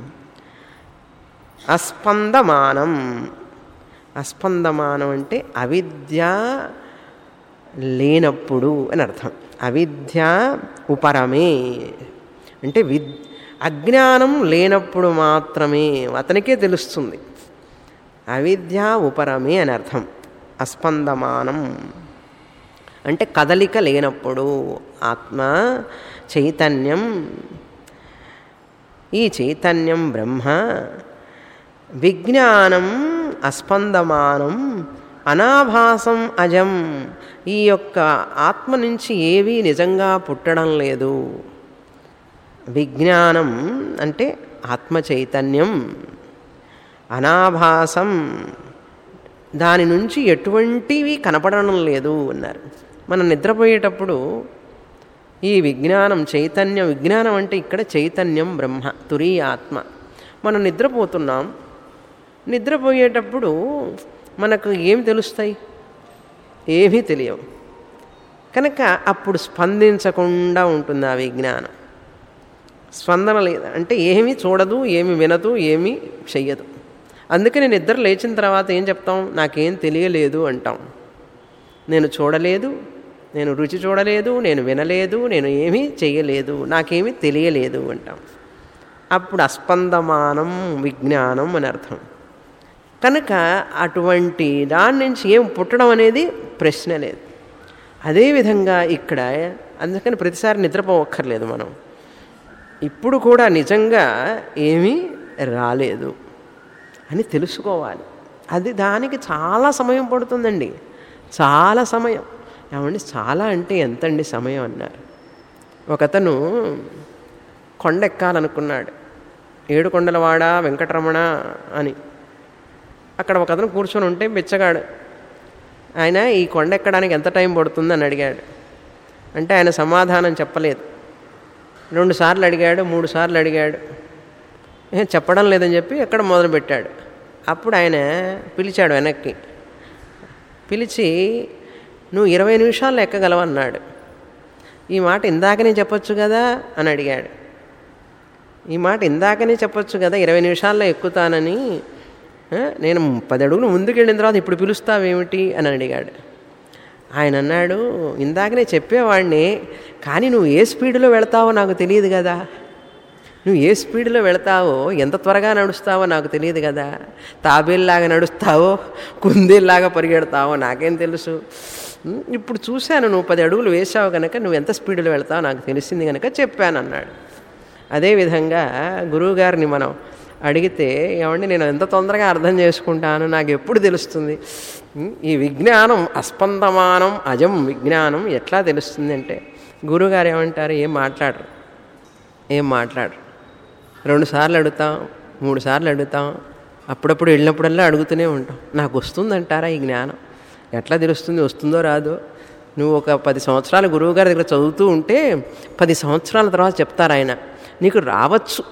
అస్పందమానం. అస్పందమానం అంటే అవిద్య లేనప్పుడు అని అర్థం. అవిద్య ఉపరమే అంటే అజ్ఞానం లేనప్పుడు మాత్రమే అతనికే తెలుస్తుంది. అవిద్య ఉపరమే అని అర్థం. అస్పందమానం అంటే కదలిక లేనప్పుడు ఆత్మ చైతన్యం, ఈ చైతన్యం బ్రహ్మ విజ్ఞానం అస్పందమానం అనాభాసం అజం, ఈ యొక్క ఆత్మ నుంచి ఏవీ నిజంగా పుట్టడం లేదు. విజ్ఞానం అంటే ఆత్మ చైతన్యం, అనాభాసం దాని నుంచి ఎటువంటివి కనపడడం లేదు అన్నారు. మనం నిద్రపోయేటప్పుడు ఈ విజ్ఞానం చైతన్యం, విజ్ఞానం అంటే ఇక్కడ చైతన్యం బ్రహ్మ తురీయ ఆత్మ. మనం నిద్రపోతున్నాం, నిద్రపోయేటప్పుడు మనకు ఏమి తెలుస్తాయి? ఏమీ తెలియవు. కనుక అప్పుడు స్పందించకుండా ఉంటుంది ఆ విజ్ఞానం. స్పందన లేదు అంటే ఏమీ చూడదు, ఏమి వినదు, ఏమీ చెయ్యదు. అందుకని నిద్ర లేచిన తర్వాత ఏం చెప్తాం? నాకేం తెలియలేదు అంటాం. నేను చూడలేదు, నేను రుచి చూడలేదు, నేను వినలేదు, నేను ఏమీ చెయ్యలేదు, నాకేమీ తెలియలేదు అంటాం. అప్పుడు అస్పందమానం విజ్ఞానం అని అర్థం. కనుక అటువంటి దాని నుంచి ఏం పుట్టడం అనేది ప్రశ్న లేదు. అదేవిధంగా ఇక్కడ అందుకని ప్రతిసారి నిద్రపోవక్కర్లేదు మనం. ఇప్పుడు కూడా నిజంగా ఏమీ రాలేదు అని తెలుసుకోవాలి. అది దానికి చాలా సమయం పడుతుందండి, చాలా సమయం. ఏమండి చాలా అంటే ఎంతండి సమయం అన్నారు. ఒకతను కొండ ఎక్కాలనుకున్నాడు, ఏడుకొండలవాడ వెంకటరమణ అని. అక్కడ ఒకతను కూర్చొని ఉంటే బిచ్చగాడు. ఆయన ఈ కొండ ఎక్కడానికి ఎంత టైం పడుతుందని అడిగాడు. అంటే ఆయన సమాధానం చెప్పలేదు. 2 సార్లు అడిగాడు, 3 సార్లు అడిగాడు, చెప్పడం లేదని చెప్పి ఎక్కడ మొదలుపెట్టాడు. అప్పుడు ఆయన పిలిచాడు వెనక్కి. పిలిచి నువ్వు 20 నిమిషాల్లో ఎక్కగలవన్నాడు. ఈ మాట ఇందాకనే చెప్పొచ్చు కదా అని అడిగాడు. ఈ మాట ఇందాకనే చెప్పొచ్చు కదా 20 నిమిషాల్లో ఎక్కుతానని. నేను 10 అడుగులు ముందుకెళ్ళిన తర్వాత ఇప్పుడు పిలుస్తావేమిటి అని అడిగాడు. ఆయన అన్నాడు, ఇందాకనే చెప్పేవాడిని, కానీ నువ్వు ఏ స్పీడ్లో వెళతావో నాకు తెలియదు కదా. నువ్వు ఏ స్పీడ్లో వెళతావో, ఎంత త్వరగా నడుస్తావో నాకు తెలియదు కదా. తాబేల్లాగా నడుస్తావో, కుందేల్లాగా పరిగెడతావో నాకేం తెలుసు. ఇప్పుడు చూశాను, నువ్వు 10 అడుగులు వేసావు కనుక నువ్వు ఎంత స్పీడ్లో వెళతావో నాకు తెలిసింది కనుక చెప్పాను అన్నాడు. అదేవిధంగా గురువుగారిని మనం అడిగితే, ఏమండి నేను ఎంత తొందరగా అర్థం చేసుకుంటాను, నాకు ఎప్పుడు తెలుస్తుంది? ఈ విజ్ఞానం అస్పందమానం అజం విజ్ఞానం ఎట్లా తెలుస్తుంది అంటే, గురువుగారు ఏమంటారు? ఏం మాట్లాడరు. 2 సార్లు అడుగుతాం, 3 సార్లు అడుగుతాం, అప్పుడప్పుడు వెళ్ళినప్పుడల్లా అడుగుతూనే ఉంటాం. నాకు వస్తుందంటారా ఈ జ్ఞానం? ఎట్లా తెలుస్తుంది? వస్తుందో రాదో? నువ్వు ఒక 10 సంవత్సరాలు గురువుగారి దగ్గర చదువుతూ ఉంటే 10 సంవత్సరాల తర్వాత చెప్తారు ఆయన, నీకు రావచ్చు.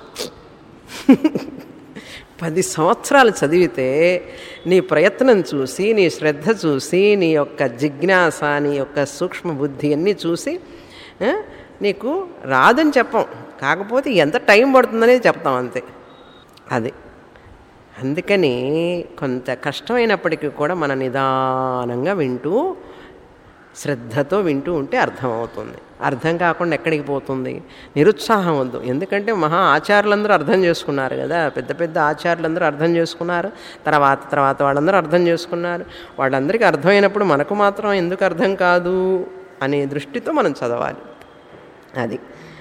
10 సంవత్సరాలు చదివితే నీ ప్రయత్నం చూసి, నీ శ్రద్ధ చూసి, నీ యొక్క జిజ్ఞాస, నీ యొక్క సూక్ష్మ బుద్ధి అన్నీ చూసి నీకు రాదని చెప్పం. కాకపోతే ఎంత టైం పడుతుందనేది చెప్తాం అంతే. అది అందుకని కొంత కష్టమైనప్పటికీ కూడా మన నిదానంగా వింటూ శ్రద్ధతో వింటూ ఉంటే అర్థమవుతుంది. అర్థం కాకుండా ఎక్కడికి పోతుంది? నిరుత్సాహం వద్దు. ఎందుకంటే మహా ఆచార్యులందరూ అర్థం చేసుకున్నారు కదా, పెద్ద పెద్ద ఆచార్యులందరూ అర్థం చేసుకున్నారు, తర్వాత వాళ్ళందరూ అర్థం చేసుకున్నారు. వాళ్ళందరికీ అర్థమైనప్పుడు మనకు మాత్రం ఎందుకు అర్థం కాదు అనే దృష్టితో మనం చదవాలి. అది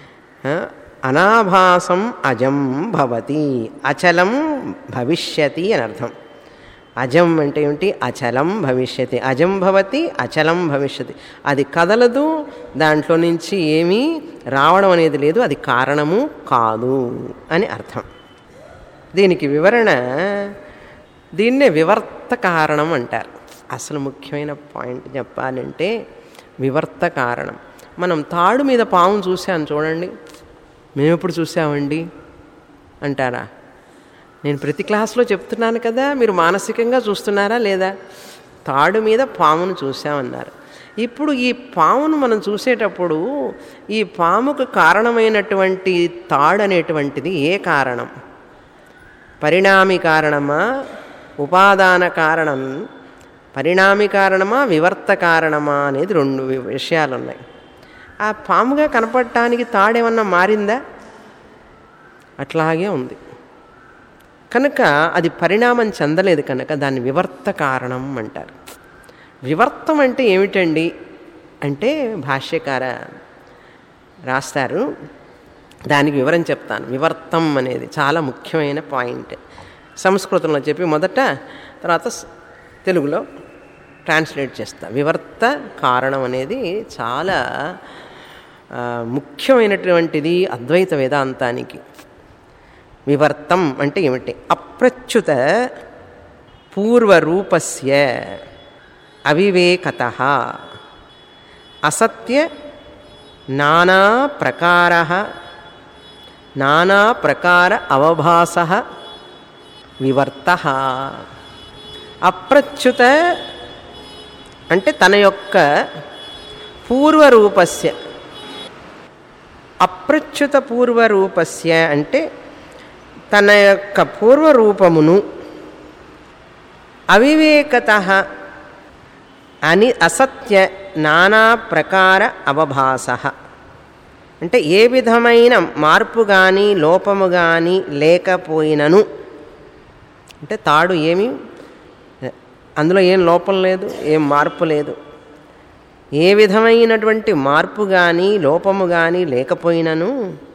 అనాభాసం అజం భవతి, అచలం భవిష్యతి అని అర్థం. అజం అంటే ఏమిటి? అచలం భవిష్యతి. అజం భవతి అచలం భవిష్యతి. అది కదలదు, దాంట్లో నుంచి ఏమీ రావడం అనేది లేదు, అది కారణము కాదు అని అర్థం. దీనికి వివరణ, దీన్నే వివర్త కారణం అంటారు. అసలు ముఖ్యమైన పాయింట్ చెప్పాలంటే వివర్త కారణం. మనం తాడు మీద పాము చూసాను చూడండి, మేము ఎప్పుడు చూసామండి అంటారా? నేను ప్రతి క్లాస్లో చెప్తున్నాను కదా, మీరు మానసికంగా చూస్తున్నారా లేదా? తాడు మీద పామును చూసామన్నారు. ఇప్పుడు ఈ పామును మనం చూసేటప్పుడు ఈ పాముకు కారణమైనటువంటి తాడు అనేటువంటిది ఏ కారణం? పరిణామి కారణమా, ఉపాదాన కారణం? పరిణామి కారణమా, వివర్త కారణమా అనేది 2 విషయాలు ఉన్నాయి. ఆ పాముగా కనపడటానికి తాడేమన్నా మారిందా? అట్లాగే ఉంది. కనుక అది పరిణామం చెందలేదు కనుక దాన్ని వివర్త కారణం అంటారు. వివర్తం అంటే ఏమిటండి అంటే భాష్యకార రాస్తారు. దానికి వివరం చెప్తాను. వివర్తం అనేది చాలా ముఖ్యమైన పాయింట్. సంస్కృతంలో చెప్పి మొదట, తర్వాత తెలుగులో ట్రాన్స్లేట్ చేస్తా. వివర్త కారణం అనేది చాలా ముఖ్యమైనటువంటిది అద్వైత వేదాంతానికి. వివర్తం అంటే ఏమిటి? అప్రచ్యుత పూర్వరూపస్య అవివేకతః అసత్య నానా ప్రకార అవభాసః వివర్తః. అప్రచ్యుత అంటే తన యొక్క పూర్వరూపస్య, అప్రచ్యుత పూర్వరూపస్య అంటే తన యొక్క పూర్వరూపమును, అవివేకతః అని అసత్య నానా ప్రకార అవభాసః అంటే ఏ విధమైన మార్పు కానీ లోపము కానీ లేకపోయినను, అంటే తాడు ఏమి అందులో ఏం లోపం లేదు, ఏం మార్పు లేదు, ఏ విధమైనటువంటి మార్పు కానీ లోపము కానీ లేకపోయినను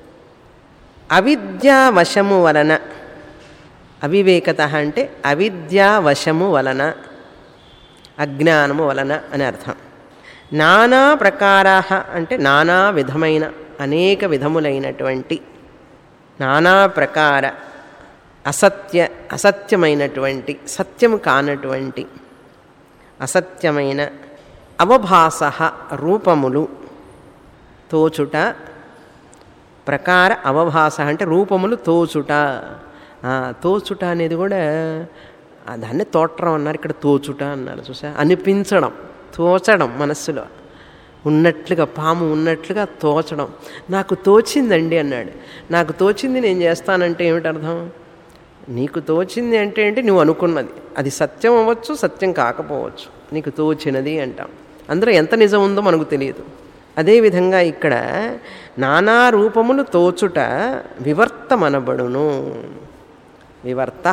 అవిద్యావశము వలన, అవివేకత అంటే అవిద్యావశము వలన, అజ్ఞానము వలన అని అర్థం. నానా ప్రకారా అంటే నానా విధమైన, అనేక విధములైనటువంటి, నానా ప్రకార అసత్యమైనటువంటి, సత్యము కానటువంటి, అసత్యమైన అవభాస రూపములు తోచుట, ప్రకార అవభాస అంటే రూపములు తోచుట. తోచుట అనేది కూడా దాన్ని తోట్రం అన్నారు, ఇక్కడ తోచుట అన్నారు. చూసా, అనిపించడం, తోచడం, మనస్సులో ఉన్నట్లుగా, పాము ఉన్నట్లుగా తోచడం. నాకు తోచిందండి అన్నాడు. నాకు తోచింది నేను చేస్తానంటే ఏమిటి అర్థం? నీకు తోచింది అంటే ఏంటి? నువ్వు అనుకున్నది. అది సత్యం అవ్వచ్చు, సత్యం కాకపోవచ్చు. నీకు తోచినది అంటాం. అందులో ఎంత నిజం ఉందో మనకు తెలియదు. అదేవిధంగా ఇక్కడ నానా రూపములు తోచుట వివర్తమనబడును. వివర్త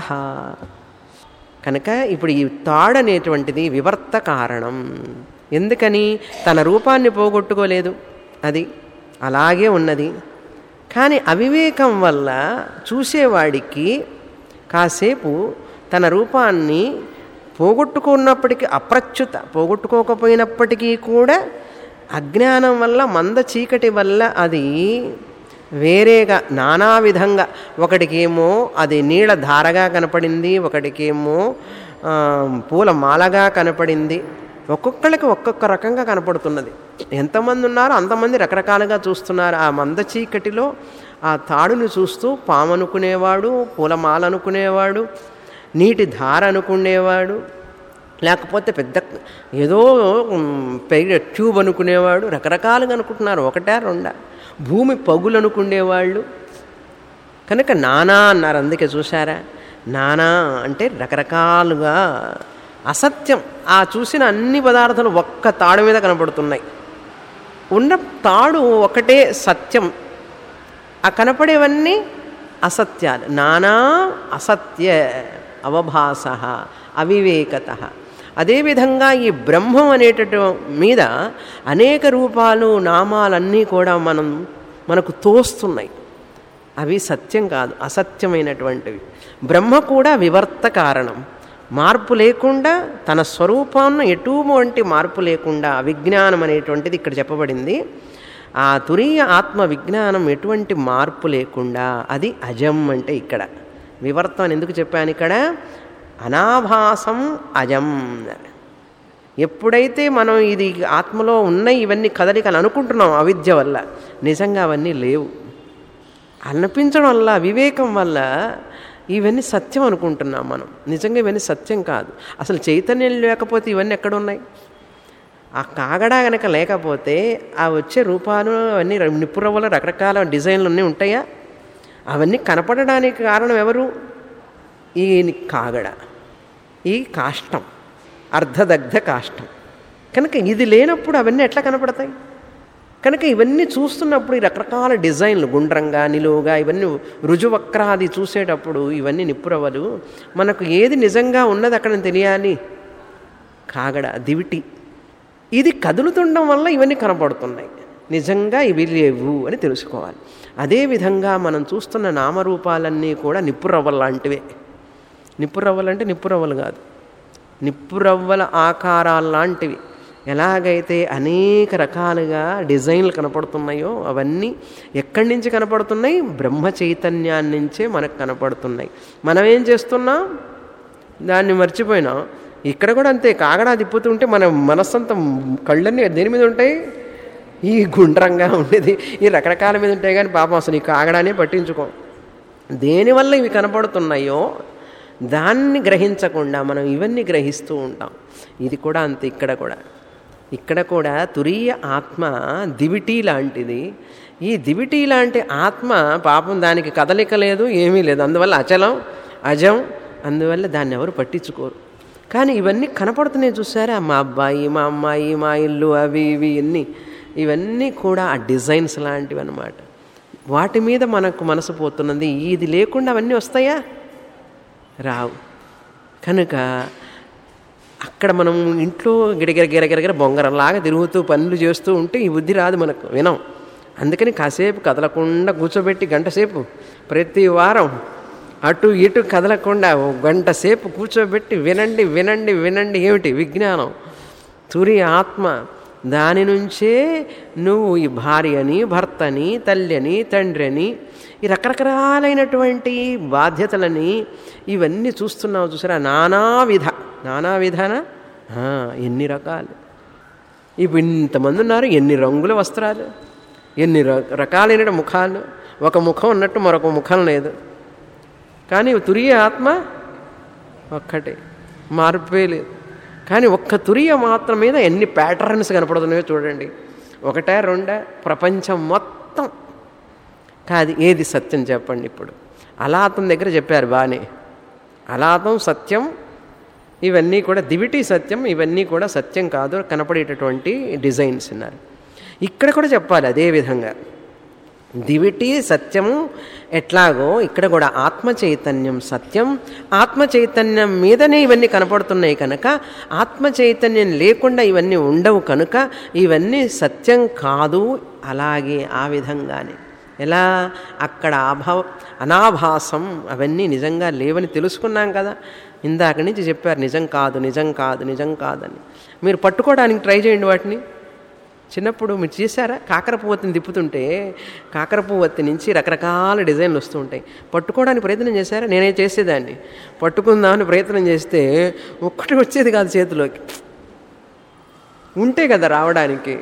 కనుక ఇప్పుడు ఈ తాడనేటువంటిది వివర్త కారణం. ఎందుకని? తన రూపాన్ని పోగొట్టుకోలేదు, అది అలాగే ఉన్నది. కానీ అవివేకం వల్ల చూసేవాడికి కాసేపు తన రూపాన్ని పోగొట్టుకున్నప్పటికీ, అప్రచ్యుత పోగొట్టుకోకపోయినప్పటికీ కూడా అజ్ఞానం వల్ల, మంద చీకటి వల్ల అది వేరేగా నానా విధంగా, ఒకటికేమో అది నీళ్ళ ధారగా కనపడింది, ఒకటికేమో పూల మాలగా కనపడింది. ఒక్కొక్కళ్ళకి ఒక్కొక్క రకంగా కనపడుతున్నది. ఎంతమంది ఉన్నారో అంతమంది రకరకాలుగా చూస్తున్నారు. ఆ మంద చీకటిలో ఆ తాడుని చూస్తూ పాము అనుకునేవాడు, పూలమాల అనుకునేవాడు, నీటి ధార అనుకునేవాడు, లేకపోతే పెద్ద ఏదో ట్యూబ్ అనుకునేవాడు. రకరకాలుగా అనుకుంటున్నారు, ఒకటా రెండా. భూమి పగులు అనుకునేవాళ్ళు. కనుక నానా అన్నారు. అందుకే చూసారా, నానా అంటే రకరకాలుగా అసత్యం. ఆ చూసిన అన్ని పదార్థాలు ఒక్క తాడు మీద కనపడుతున్నాయి. ఉన్న తాడు ఒకటే సత్యం, ఆ కనపడేవన్నీ అసత్యాలు. నానా అసత్య అవభాస అవివేకత. అదేవిధంగా ఈ బ్రహ్మం మీద అనేక రూపాలు, నామాలన్నీ కూడా మనకు తోస్తున్నాయి. అవి సత్యం కాదు, అసత్యమైనటువంటివి. బ్రహ్మ కూడా వివర్త కారణం. మార్పు లేకుండా, తన స్వరూపాన్ని ఎటువంటి మార్పు లేకుండా విజ్ఞానం అనేటువంటిది ఇక్కడ చెప్పబడింది. ఆ తురీయ ఆత్మ విజ్ఞానం ఎటువంటి మార్పు లేకుండా అది అజం. అంటే ఇక్కడ వివర్తం అని ఎందుకు చెప్పాను? ఇక్కడ అనాభాసం అజం. ఎప్పుడైతే మనం ఇది ఆత్మలో ఉన్నాయి ఇవన్నీ కదలికలు అనుకుంటున్నాం అవిద్య వల్ల, నిజంగా అవన్నీ లేవు. అనిపించడం వల్ల, వివేకం వల్ల ఇవన్నీ సత్యం అనుకుంటున్నాం మనం. నిజంగా ఇవన్నీ సత్యం కాదు. అసలు చైతన్యం లేకపోతే ఇవన్నీ ఎక్కడున్నాయి? ఆ కాగడా కనుక లేకపోతే ఆ వచ్చే రూపాలు అవన్నీ నిప్పురవ్వల రకరకాల డిజైన్లు అన్నీ ఉంటాయా? అవన్నీ కనపడడానికి కారణం ఎవరు? ఈ కాగడ, ఈ కాష్టం, అర్ధదగ్ధ కాష్టం. కనుక ఇది లేనప్పుడు అవన్నీ ఎట్లా కనపడతాయి? కనుక ఇవన్నీ చూస్తున్నప్పుడు ఈ రకరకాల డిజైన్లు, గుండ్రంగా, నిలువుగా, ఇవన్నీ రుజువక్రాది చూసేటప్పుడు ఇవన్నీ నిప్పురవ్వలు. మనకు ఏది నిజంగా ఉన్నది అక్కడ తెలియాలి. కాగడ, దివిటి, ఇది కదులుతుండడం వల్ల ఇవన్నీ కనపడుతున్నాయి, నిజంగా ఇవి లేవు అని తెలుసుకోవాలి. అదేవిధంగా మనం చూస్తున్న నామరూపాలన్నీ కూడా నిప్పురవ్వలు లాంటివే. నిప్పురవ్వలు అంటే నిప్పురవ్వలు కాదు, నిప్పురవ్వల ఆకారాలు లాంటివి. ఎలాగైతే అనేక రకాలుగా డిజైన్లు కనపడుతున్నాయో అవన్నీ ఎక్కడి నుంచి కనపడుతున్నాయి? బ్రహ్మ చైతన్యాన్ని నుంచే మనకు కనపడుతున్నాయి. మనం ఏం చేస్తున్నాం? దాన్ని మర్చిపోయినాం. ఇక్కడ కూడా అంతే, కాగడా తిప్పుతుంటే మన మనస్సంతా కళ్ళన్నీ దేని మీద ఉంటాయి? ఈ గుండ్రంగా ఉండేది ఈ రకరకాల మీద ఉంటాయి. కానీ పాపం అసలు ఈ కాగడానే పట్టించుకో. దేనివల్ల ఇవి కనపడుతున్నాయో దాన్ని గ్రహించకుండా మనం ఇవన్నీ గ్రహిస్తూ ఉంటాం. ఇది కూడా అంతే. ఇక్కడ కూడా తురీయ ఆత్మ దివిటీ లాంటిది. ఈ దివిటీ లాంటి ఆత్మ పాపం దానికి కదలిక లేదు, ఏమీ లేదు, అందువల్ల అచలం అజం, అందువల్ల దాన్ని ఎవరు పట్టించుకోరు. కానీ ఇవన్నీ కనపడుతున్నాయి చూసారా, మా అబ్బాయి, మా అమ్మాయి, మా ఇల్లు, అవి ఇవి ఇవన్నీ కూడా ఆ డిజైన్స్ లాంటివి అన్నమాట. వాటి మీద మనకు మనసు పోతున్నది. ఇది లేకుండా అవన్నీ వస్తాయా? రావు. కనుక అక్కడ మనం ఇంట్లో గిరగిర బొంగరంలాగా తిరుగుతూ పనులు చేస్తూ ఉంటే ఈ బుద్ధి రాదు, మనకు వినం. అందుకని కాసేపు కదలకుండా కూర్చోబెట్టి గంట సేపు ప్రతి వారం అటు ఇటు కదలకుండా గంట సేపు కూర్చోబెట్టి వినండి వినండి వినండి. ఏమిటి? విజ్ఞానం, తురీయ ఆత్మ. దాని నుంచే నువ్వు ఈ భార్యని, భర్తని, తల్లిని, తండ్రిని, ఈ రకరకాలైనటువంటి బాధ్యతలని ఇవన్నీ చూస్తున్నావు చూసారా. నానా విధాన ఎన్ని రకాలు. ఇప్పుడు ఇంతమంది ఉన్నారు, ఎన్ని రంగుల వస్త్రాలు, ఎన్ని రకాలైన ముఖాలు. ఒక ముఖం ఉన్నట్టు మరొక ముఖం లేదు. కానీ తురీయ ఆత్మ ఒక్కటే, మార్పే లేదు. కానీ ఒక్క తురీయ మాత్రం మీద ఎన్ని ప్యాటర్న్స్ కనపడుతున్నాయో చూడండి. ఒకటే రెండా? ప్రపంచం మొత్తం. కాదు, ఏది సత్యం చెప్పండి. ఇప్పుడు అలాతం దగ్గర చెప్పారు బాగానే, అలాతం సత్యం, ఇవన్నీ కూడా దివిటి సత్యం, ఇవన్నీ కూడా సత్యం కాదు, కనపడేటటువంటి డిజైన్స్ ఉన్నారు. ఇక్కడ కూడా చెప్పాలి అదేవిధంగా. దివిటి సత్యము ఎట్లాగో ఇక్కడ కూడా ఆత్మ చైతన్యం సత్యం. ఆత్మ చైతన్యం మీదనే ఇవన్నీ కనపడుతున్నాయి కనుక ఆత్మ చైతన్యం లేకుండా ఇవన్నీ ఉండవు కనుక ఇవన్నీ సత్యం కాదు. అలాగే ఆ విధంగానే ఎలా అక్కడ అనాభాసం అవన్నీ నిజంగా లేవని తెలుసుకున్నాం కదా. ఇందాక నుంచి చెప్పారు నిజం కాదు నిజం కాదు నిజం కాదని. మీరు పట్టుకోవడానికి ట్రై చేయండి వాటిని. చిన్నప్పుడు మీరు చేశారా? కాకర పువ్వొత్తిని తిప్పుతుంటే కాకర పువ్వొత్తి నుంచి రకరకాల డిజైన్లు వస్తూ ఉంటాయి. పట్టుకోవడానికి ప్రయత్నం చేశారా? నేనే చేసేదాన్ని. పట్టుకుందామని ప్రయత్నం చేస్తే ఒక్కటి వచ్చేది కాదు చేతిలోకి. ఉంటే కదా రావడానికి,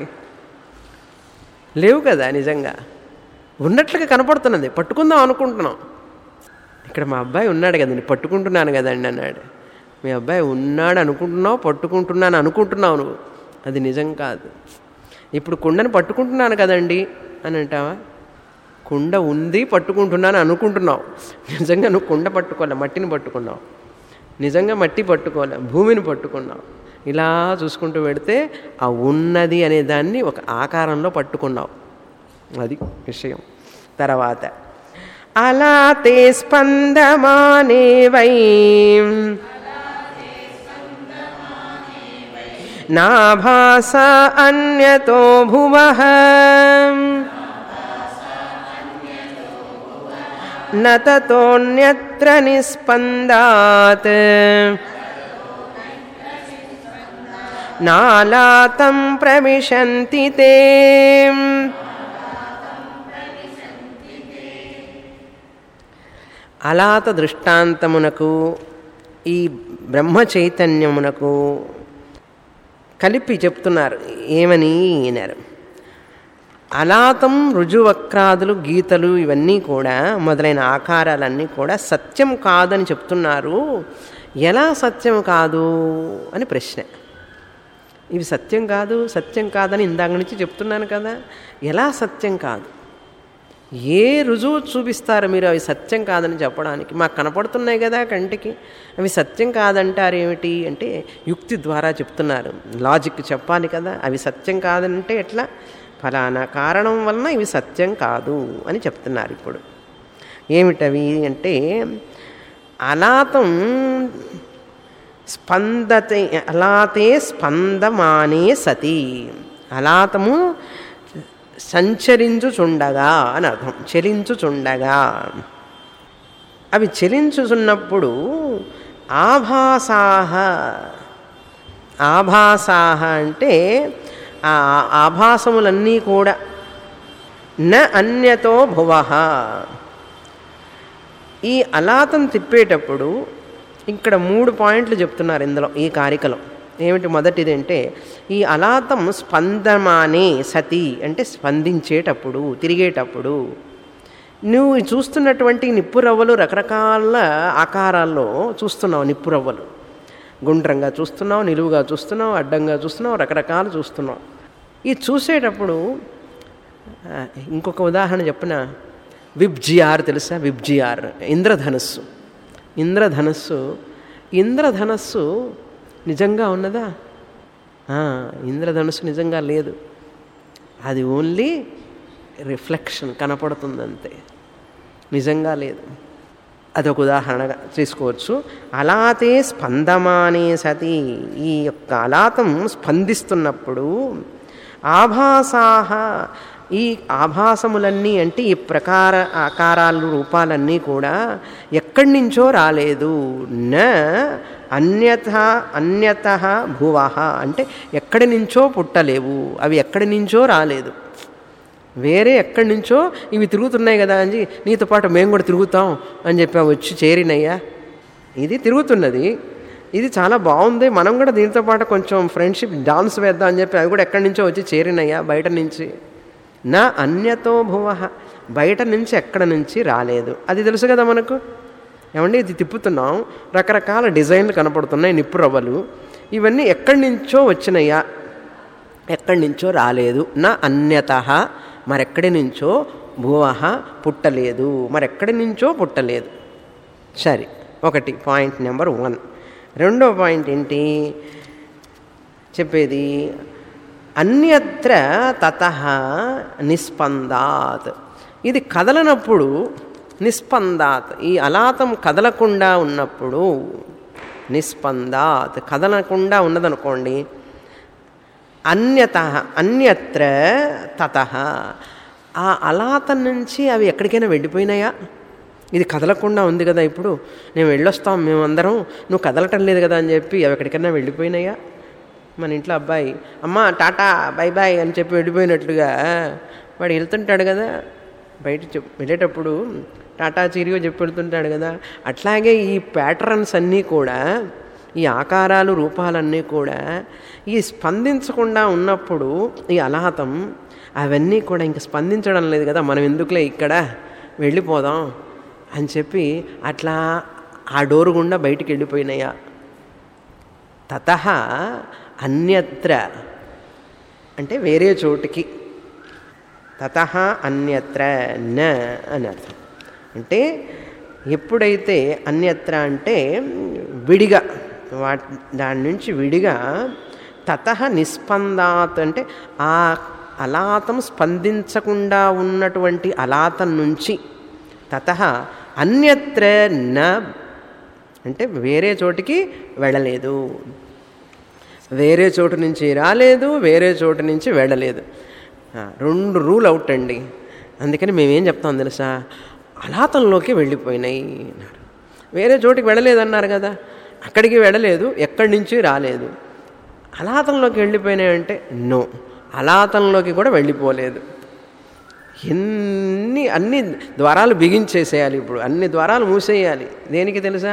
లేవు కదా. నిజంగా ఉన్నట్లుగా కనపడుతున్నది, పట్టుకుందాం అనుకుంటున్నాం. ఇక్కడ మా అబ్బాయి ఉన్నాడు కదండి, పట్టుకుంటున్నాను కదండి అన్నాడు. మీ అబ్బాయి ఉన్నాడు అనుకుంటున్నావు, పట్టుకుంటున్నాను అనుకుంటున్నావు నువ్వు, అది నిజం కాదు. ఇప్పుడు కుండను పట్టుకుంటున్నాను కదండి అని అంటావా? కుండ ఉంది పట్టుకుంటున్నాను అనుకుంటున్నావు. నిజంగా నువ్వు కుండ పట్టుకోలే, మట్టిని పట్టుకున్నావు. నిజంగా మట్టి పట్టుకోలే, భూమిని పట్టుకున్నావు. ఇలా చూసుకుంటూ పెడితే ఆ ఉన్నది అనే దాన్ని ఒక ఆకారంలో పట్టుకున్నావు. అది విషయం. తర్వాత అలా తే స్పందమానే వై నాభాసా అన్యతో భువః న తతోన్యత్ర నిస్పందాత్ నాలాతం ప్రవిశంతి తే. అలాత దృష్టాంతమునకు ఈ బ్రహ్మ చైతన్యమునకు కలిపి చెప్తున్నారు. ఏమని అన్నారు? అలాతం రుజువక్రాదులు గీతలు ఇవన్నీ కూడా మొదలైన ఆకారాలన్నీ కూడా సత్యం కాదని చెప్తున్నారు. ఎలా సత్యం కాదు అని ప్రశ్న. ఇవి సత్యం కాదు సత్యం కాదని ఇందాక నుంచి చెప్తున్నాను కదా. ఎలా సత్యం కాదు? ఏ రుజువు చూపిస్తారు మీరు అవి సత్యం కాదని చెప్పడానికి? మాకు కనపడుతున్నాయి కదా కంటికి, అవి సత్యం కాదంటారు ఏమిటి అంటే యుక్తి ద్వారా చెప్తున్నారు. లాజిక్ చెప్పాలి కదా. అవి సత్యం కాదంటే ఎట్లా? ఫలానా కారణం వలన ఇవి సత్యం కాదు అని చెప్తున్నారు. ఇప్పుడు ఏమిటవి అంటే అలాతం స్పందతే అలాతే స్పందమానే సతి, అలాతము సంచరించుచుండగా అని అర్థం, చలించుచుండగా. అవి చలించుచున్నప్పుడు ఆభాసాహ, ఆభాసాహ అంటే ఆ ఆభాసములన్నీ కూడా న అన్యతో భువః. ఈ అలాతం తిప్పేటప్పుడు ఇక్కడ 3 పాయింట్లు చెప్తున్నారు ఇందులో, ఈ కారికలో. ఏమిటి? మొదటిది అంటే ఈ అలాతం స్పందమానే సతి అంటే స్పందించేటప్పుడు, తిరిగేటప్పుడు నువ్వు చూస్తున్నటువంటి నిప్పురవ్వలు రకరకాల ఆకారాల్లో చూస్తున్నావు. నిప్పురవ్వలు గుండ్రంగా చూస్తున్నావు, నిలువుగా చూస్తున్నావు, అడ్డంగా చూస్తున్నావు, రకరకాలు చూస్తున్నావు. ఈ చూసేటప్పుడు ఇంకొక ఉదాహరణ చెప్పిన, విబ్జిఆర్ తెలుసా? విబ్జిఆర్ ఇంద్రధనస్సు. ఇంద్రధనస్సు నిజంగా ఉన్నదా? ఇంద్రధనుస్సు నిజంగా లేదు, అది ఓన్లీ రిఫ్లెక్షన్, కనపడుతుందంతే, నిజంగా లేదు. అదొక ఉదాహరణగా తీసుకోవచ్చు. అలాతే స్పందమానే సతి, ఈ యొక్క అలాతం స్పందిస్తున్నప్పుడు ఆభాసాహ, ఈ ఆభాసములన్నీ అంటే ఈ ప్రకార ఆకారాలు రూపాలన్నీ కూడా ఎక్కడి నుంచో రాలేదు. న అన్యతః భువః అంటే ఎక్కడి నుంచో పుట్టలేవు, అవి ఎక్కడి నుంచో రాలేదు, వేరే ఎక్కడి నుంచో ఇవి తిరుగుతున్నాయి కదా అని నీతో పాటు మేము కూడా తిరుగుతాం అని చెప్పి వచ్చి చేరినయ్యా. ఇది తిరుగుతున్నది, ఇది చాలా బాగుంది, మనం కూడా దీంతో పాటు కొంచెం ఫ్రెండ్షిప్ డాన్స్ వేద్దాం అని చెప్పి అవి కూడా ఎక్కడి నుంచో వచ్చి చేరినయ్యా, బయట నుంచి. నా అన్యతో భువః, బయట నుంచి ఎక్కడ నుంచి రాలేదు. అది తెలుసు కదా మనకు. ఏమండి, ఇది తిప్పుతున్నాం, రకరకాల డిజైన్లు కనపడుతున్నాయి, నిప్పురవ్వలు, ఇవన్నీ ఎక్కడి నుంచో వచ్చినయ్యా, ఎక్కడి నుంచో రాలేదు. నా అన్యతః, మరెక్కడి నుంచో, భువః పుట్టలేదు, మరెక్కడి నుంచో పుట్టలేదు. సరే, ఒకటి పాయింట్ నెంబర్ 1. రెండో పాయింట్ ఏంటి చెప్పేది? అన్యత్ర తతః నిస్పందాత్. ఇది కదలనప్పుడు నిస్పందాత్, ఈ అలాతం కదలకుండా ఉన్నప్పుడు నిస్పందాత్, కదలకుండా ఉన్నదనుకోండి. అన్యత్ర తతః, ఆ అలాతం నుంచి అవి ఎక్కడికైనా వెళ్ళిపోయినాయా? ఇది కదలకుండా ఉంది కదా, ఇప్పుడు నేను వెళ్ళొస్తాం మేమందరం, నువ్వు కదలటం లేదు కదా అని చెప్పి అవి ఎక్కడికైనా వెళ్ళిపోయినాయా? మన ఇంట్లో అబ్బాయి అమ్మ టాటా బై బాయ్ అని చెప్పి వెళ్ళిపోయినట్లుగా వాడు వెళ్తుంటాడు కదా, బయట వెళ్ళేటప్పుడు టాటా చీరియో చెప్పి వెళ్తుంటాడు కదా. అట్లాగే ఈ ప్యాటర్న్స్ అన్నీ కూడా, ఈ ఆకారాలు రూపాలన్నీ కూడా ఈ స్పందించకుండా ఉన్నప్పుడు ఈ అలాతం అవన్నీ కూడా ఇంక స్పందించడం లేదు కదా, మనం ఎందుకులే ఇక్కడ వెళ్ళిపోదాం అని చెప్పి అట్లా ఆ డోరు గుండా బయటికి వెళ్ళిపోయినాయా? తతః అన్యత్ర అంటే వేరే చోటుకి, తతః అన్యత్ర న అని అర్థం. అంటే ఎప్పుడైతే అన్యత్ర అంటే విడిగా, దాని నుంచి విడిగా, తతః నిస్పందాత్ అంటే ఆ అలాతం స్పందించకుండా ఉన్నటువంటి అలాతం నుంచి, తతః అన్యత్ర న అంటే వేరే చోటికి వెళ్ళలేదు, వేరే చోటు నుంచి రాలేదు, వేరే చోటు నుంచి వెళ్ళలేదు. 2 రూల్ అవుట్ అండి. అందుకని మేమేం చెప్తాం తెలుసా? అలాతంలోకి వెళ్ళిపోయినాయి అన్నారు. వేరే చోటికి వెళ్ళలేదన్నారు కదా, అక్కడికి వెళ్ళలేదు, ఎక్కడి నుంచి రాలేదు. అలాతంలోకి వెళ్ళిపోయినాయి అంటే నో, అలాతంలోకి కూడా వెళ్ళిపోలేదు. అన్ని ద్వారాలు బిగించేసేయాలి, ఇప్పుడు అన్ని ద్వారాలు మూసేయాలి. దేనికి తెలుసా?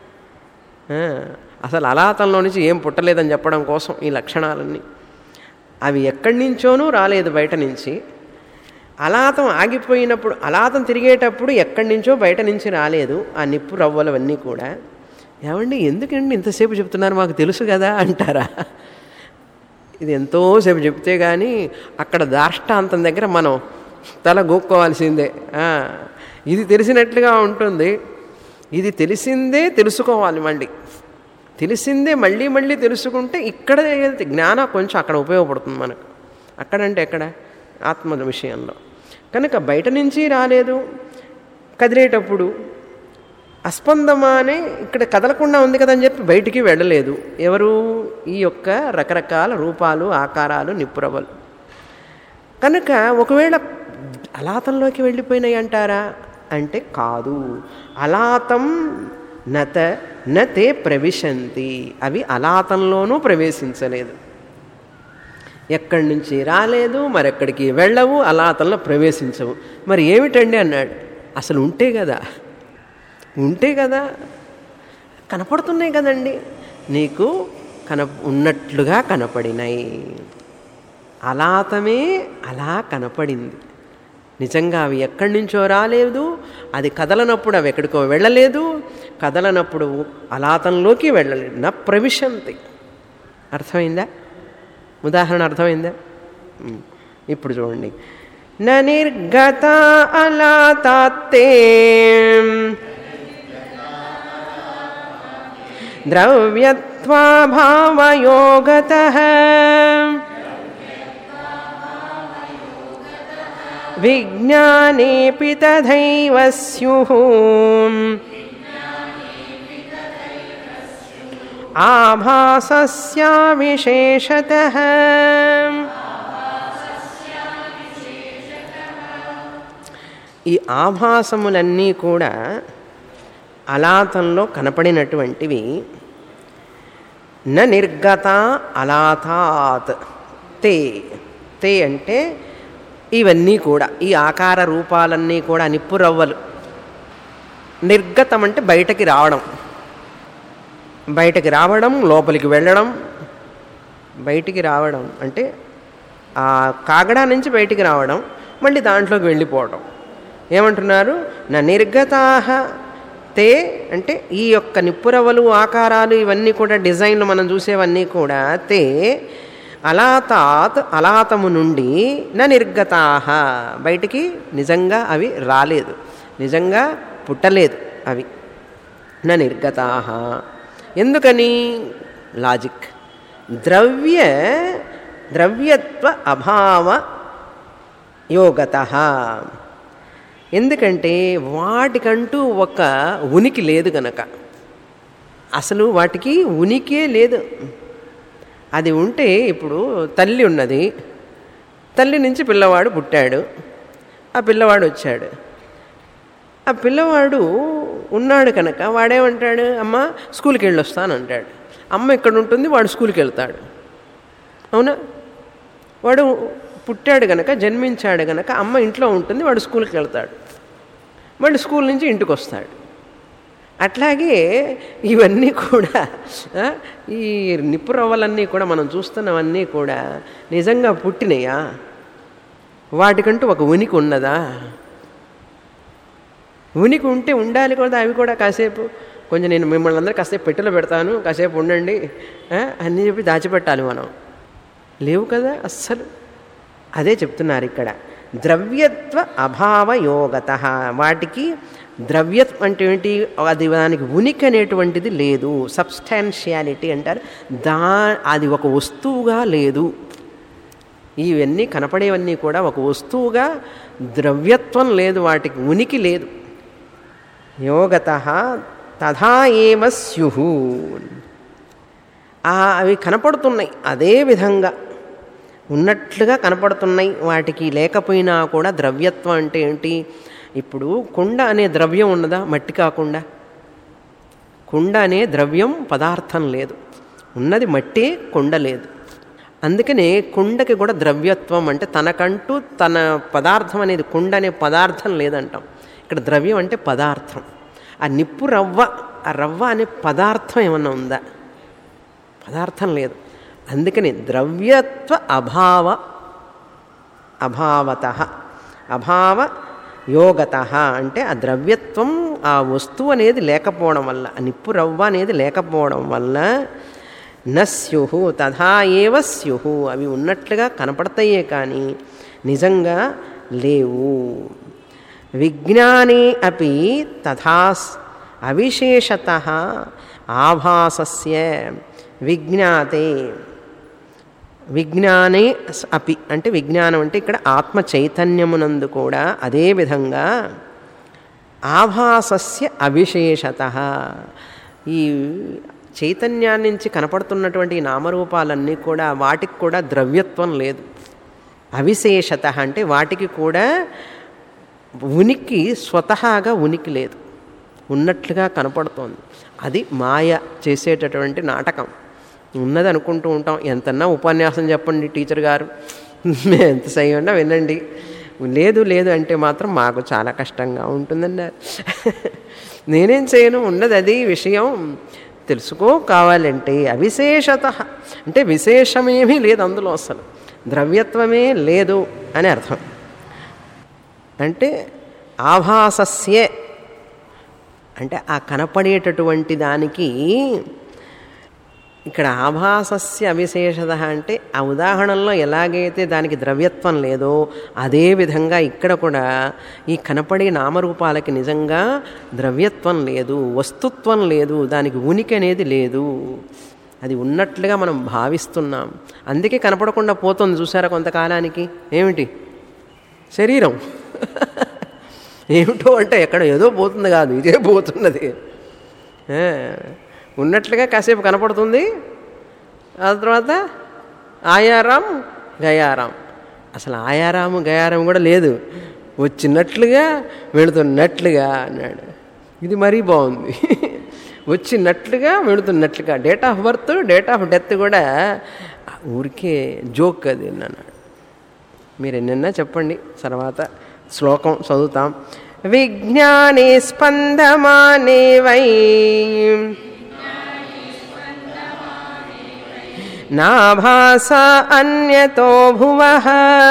అసలు అలాతంలో నుంచి ఏం పుట్టలేదని చెప్పడం కోసం ఈ లక్షణాలన్నీ. అవి ఎక్కడి నుంచోనూ రాలేదు బయట నుంచి. అలాతం ఆగిపోయినప్పుడు, అలాతం తిరిగేటప్పుడు ఎక్కడి నుంచో బయట నుంచి రాలేదు ఆ నిప్పు రవ్వలవన్నీ కూడా. ఏమండి ఎందుకండి ఇంతసేపు చెప్తున్నారు, మాకు తెలుసు కదా అంటారా? ఇది ఎంతోసేపు చెప్తే కానీ అక్కడ దాష్టాంతం దగ్గర మనం తల గోక్కోవాల్సిందే. ఇది తెలిసినట్లుగా ఉంటుంది, ఇది తెలిసిందే తెలుసుకోవాలి. మళ్ళీ తెలిసిందే మళ్ళీ మళ్ళీ తెలుసుకుంటే ఇక్కడ జ్ఞానం కొంచెం అక్కడ ఉపయోగపడుతుంది మనకు. అక్కడంటే ఎక్కడ? ఆత్మ విషయంలో. కనుక బయట నుంచి రాలేదు, కదిలేటప్పుడు అస్పందమానే ఇక్కడ కదలకుండా ఉంది కదా అని చెప్పి బయటికి వెళ్ళలేదు. ఎవరు? ఈ యొక్క రకరకాల రూపాలు, ఆకారాలు, నిప్పురవ్వలు. కనుక ఒకవేళ అలాతంలోకి వెళ్ళిపోయినాయి అంటారా అంటే కాదు. అలాతం నతే ప్రవిశంతి, అవి అలాతంలోనూ ప్రవేశించలేదు. ఎక్కడి నుంచి రాలేదు, మరెక్కడికి వెళ్ళవు, అలాతంలో ప్రవేశించవు. మరి ఏమిటండి అన్నాడు. అసలు ఉంటే కదా కనపడుతున్నాయి కదండి, నీకు ఉన్నట్లుగా కనపడినాయి. అలాతమే అలా కనపడింది. నిజంగా అవి ఎక్కడి నుంచో రాలేదు, అది కదలనప్పుడు అవి ఎక్కడికో వెళ్ళలేదు, కదలనప్పుడు అలాతంలోకి వెళ్ళలేదు. నా ప్రవిశంతి. అర్థమైందా? ఉదాహరణ అర్థమైందా? ఇప్పుడు చూడండి. న నిర్గత అలాతాత్తే ద్రవ్యత్వాభావయోగతః విజ్ఞానేపి తథైవ స్యుః ఆభాసస్య విశేషతః. ఈ ఆభాసములన్నీ కూడా అలాతంలో కనపడినటువంటివి. న నిర్గత అలాతాత్ తే అంటే ఇవన్నీ కూడా, ఈ ఆకార రూపాలన్నీ కూడా నిప్పురవ్వలు. నిర్గతం అంటే బయటకి రావడం, లోపలికి వెళ్ళడం. బయటికి రావడం అంటే ఆ కాగడా నుంచి బయటికి రావడం, మళ్ళీ దాంట్లోకి వెళ్ళిపోవడం. ఏమంటున్నారు? నా నిర్గతాహ తే అంటే ఈ యొక్క నిప్పురవ్వలు, ఆకారాలు, ఇవన్నీ కూడా డిజైన్లు మనం చూసేవన్నీ కూడా తే అలాతాత్ అలాతము నుండి నా నిర్గతాహ బయటికి నిజంగా అవి రాలేదు, నిజంగా పుట్టలేదు అవి. నా నిర్గతాహ ఎందుకని? లాజిక్. ద్రవ్యత్వ అభావ యోగతః. ఎందుకంటే వాటికంటూ ఒక ఉనికి లేదు కనుక. అసలు వాటికి ఉనికే లేదు. అది ఉంటే ఇప్పుడు తల్లి ఉన్నది, తల్లి నుంచి పిల్లవాడు పుట్టాడు, ఆ పిల్లవాడు వచ్చాడు. ఆ పిల్లవాడు ఉన్నాడు కనుక వాడేమంటాడు? అమ్మ స్కూల్కి వెళ్ళొస్తాను అంటాడు. అమ్మ ఇక్కడ ఉంటుంది, వాడు స్కూల్కి వెళ్తాడు. అవునా? వాడు పుట్టాడు కనుక, జన్మించాడు కనుక అమ్మ ఇంట్లో ఉంటుంది, వాడు స్కూల్కి వెళ్తాడు, మళ్ళీ స్కూల్ నుంచి ఇంటికి వస్తాడు. అట్లాగే ఇవన్నీ కూడా ఈ నిప్పురవ్వలన్నీ కూడా మనం చూస్తున్నవన్నీ కూడా నిజంగా పుట్టినయా? వాటికంటూ ఒక ఉనికి ఉన్నదా? ఉనికి ఉంటే ఉండాలి కదా. అవి కూడా కాసేపు కొంచెం నేను మిమ్మల్ని అందరూ కాసేపు పెట్టెలో పెడతాను, కాసేపు ఉండండి అన్నీ చెప్పి దాచిపెట్టాలి మనం. లేవు కదా అస్సలు. అదే చెప్తున్నారు ఇక్కడ. ద్రవ్యత్వ అభావ యోగతః. వాటికి ద్రవ్యత్వం అంటే ఏంటి? అది దానికి ఉనికి అనేటువంటిది లేదు. సబ్స్టాన్షియాలిటీ అంటారు. అది ఒక వస్తువుగా లేదు. ఇవన్నీ కనపడేవన్నీ కూడా ఒక వస్తువుగా ద్రవ్యత్వం లేదు, వాటికి ఉనికి లేదు. యోగతః తథా ఏవ స్యుః. అవి కనపడుతున్నాయి, అదే విధంగా ఉన్నట్లుగా కనపడుతున్నాయి. వాటికి లేకపోయినా కూడా ద్రవ్యత్వం అంటే ఏంటి? ఇప్పుడు కుండ అనే ద్రవ్యం ఉన్నదా? మట్టి కాకుండా కుండ అనే ద్రవ్యం పదార్థం లేదు, ఉన్నది మట్టి, కుండ లేదు. అందుకనే కుండకి కూడా ద్రవ్యత్వం అంటే తనకంటూ తన పదార్థం అనేది, కుండ అనే పదార్థం లేదంటాం. ఇక్కడ ద్రవ్యం అంటే పదార్థం. ఆ నిప్పు రవ్వ, ఆ రవ్వ అనే పదార్థం ఏమన్నా ఉందా? పదార్థం లేదు. అందుకని ద్రవ్యత్వ అభావతః అభావ యోగతః అంటే ఆ ద్రవ్యత్వం, ఆ వస్తువు అనేది లేకపోవడం వల్ల, ఆ నిప్పు రవ్వ అనేది లేకపోవడం వల్ల న స్యుః తథా ఏవ స్యుః. అవి ఉన్నట్లుగా కనపడతాయే కానీ నిజంగా లేవు. విజ్ఞానే అపి తథా అవిశేషతః ఆభాసస్య విజ్ఞాతే. విజ్ఞానే అపి అంటే విజ్ఞానం అంటే ఇక్కడ ఆత్మ చైతన్యమునందు కూడా అదేవిధంగా ఆభాసస్య అవిశేషతః. ఈ చైతన్యాన్ని నుంచి కనపడుతున్నటువంటి ఈ నామరూపాలన్నీ కూడా వాటికి కూడా ద్రవ్యత్వం లేదు. అవిశేషత అంటే వాటికి కూడా ఉనికి, స్వతహాగా ఉనికి లేదు, ఉన్నట్లుగా కనపడుతోంది. అది మాయ చేసేటటువంటి నాటకం. ఉన్నది అనుకుంటూ ఉంటాం. ఎంతన్నా ఉపన్యాసం చెప్పండి టీచర్ గారు, ఎంత సయ్యన్నా వినండి, లేదు లేదు అంటే మాత్రం మాకు చాలా కష్టంగా ఉంటుందన్నారు. నేనేం చేయను, ఉన్నది అది విషయం తెలుసుకో కావాలంటే. అవిశేషత అంటే విశేషమేమీ లేదు అందులో, అసలు ద్రవ్యత్వమే లేదు అని అర్థం. అంటే ఆభాసస్యే అంటే ఆ కనపడేటటువంటి దానికి ఇక్కడ ఆభాసస్య అవిశేషత అంటే ఆ ఉదాహరణలో ఎలాగైతే దానికి ద్రవ్యత్వం లేదో అదేవిధంగా ఇక్కడ కూడా ఈ కనపడే నామరూపాలకి నిజంగా ద్రవ్యత్వం లేదు, వస్తుత్వం లేదు, దానికి ఉనికి అనేది లేదు. అది ఉన్నట్లుగా మనం భావిస్తున్నాం. అందుకే కనపడకుండా పోతుంది. చూసారా కొంతకాలానికి? ఏమిటి? శరీరం. ఏమిటో అంటే ఎక్కడ ఏదో పోతుంది కాదు, ఇదే పోతున్నది. ఉన్నట్లుగా కాసేపు కనపడుతుంది, ఆ తర్వాత ఆయారాం గయారాం. అసలు ఆయారాము గయారాం కూడా లేదు, వచ్చినట్లుగా వెళుతున్నట్లుగా అన్నాడు. ఇది మరీ బాగుంది. వచ్చినట్లుగా వెళుతున్నట్లుగా. Date of birth, date of death కూడా ఊరికే జోక్ అది అన్నాడు. మీరు ఎన్నైనా చెప్పండి, తర్వాత శ్లోకం చదువుతాం. విజ్ఞానే స్పందమానే వై నాభాస అన్యతో భువః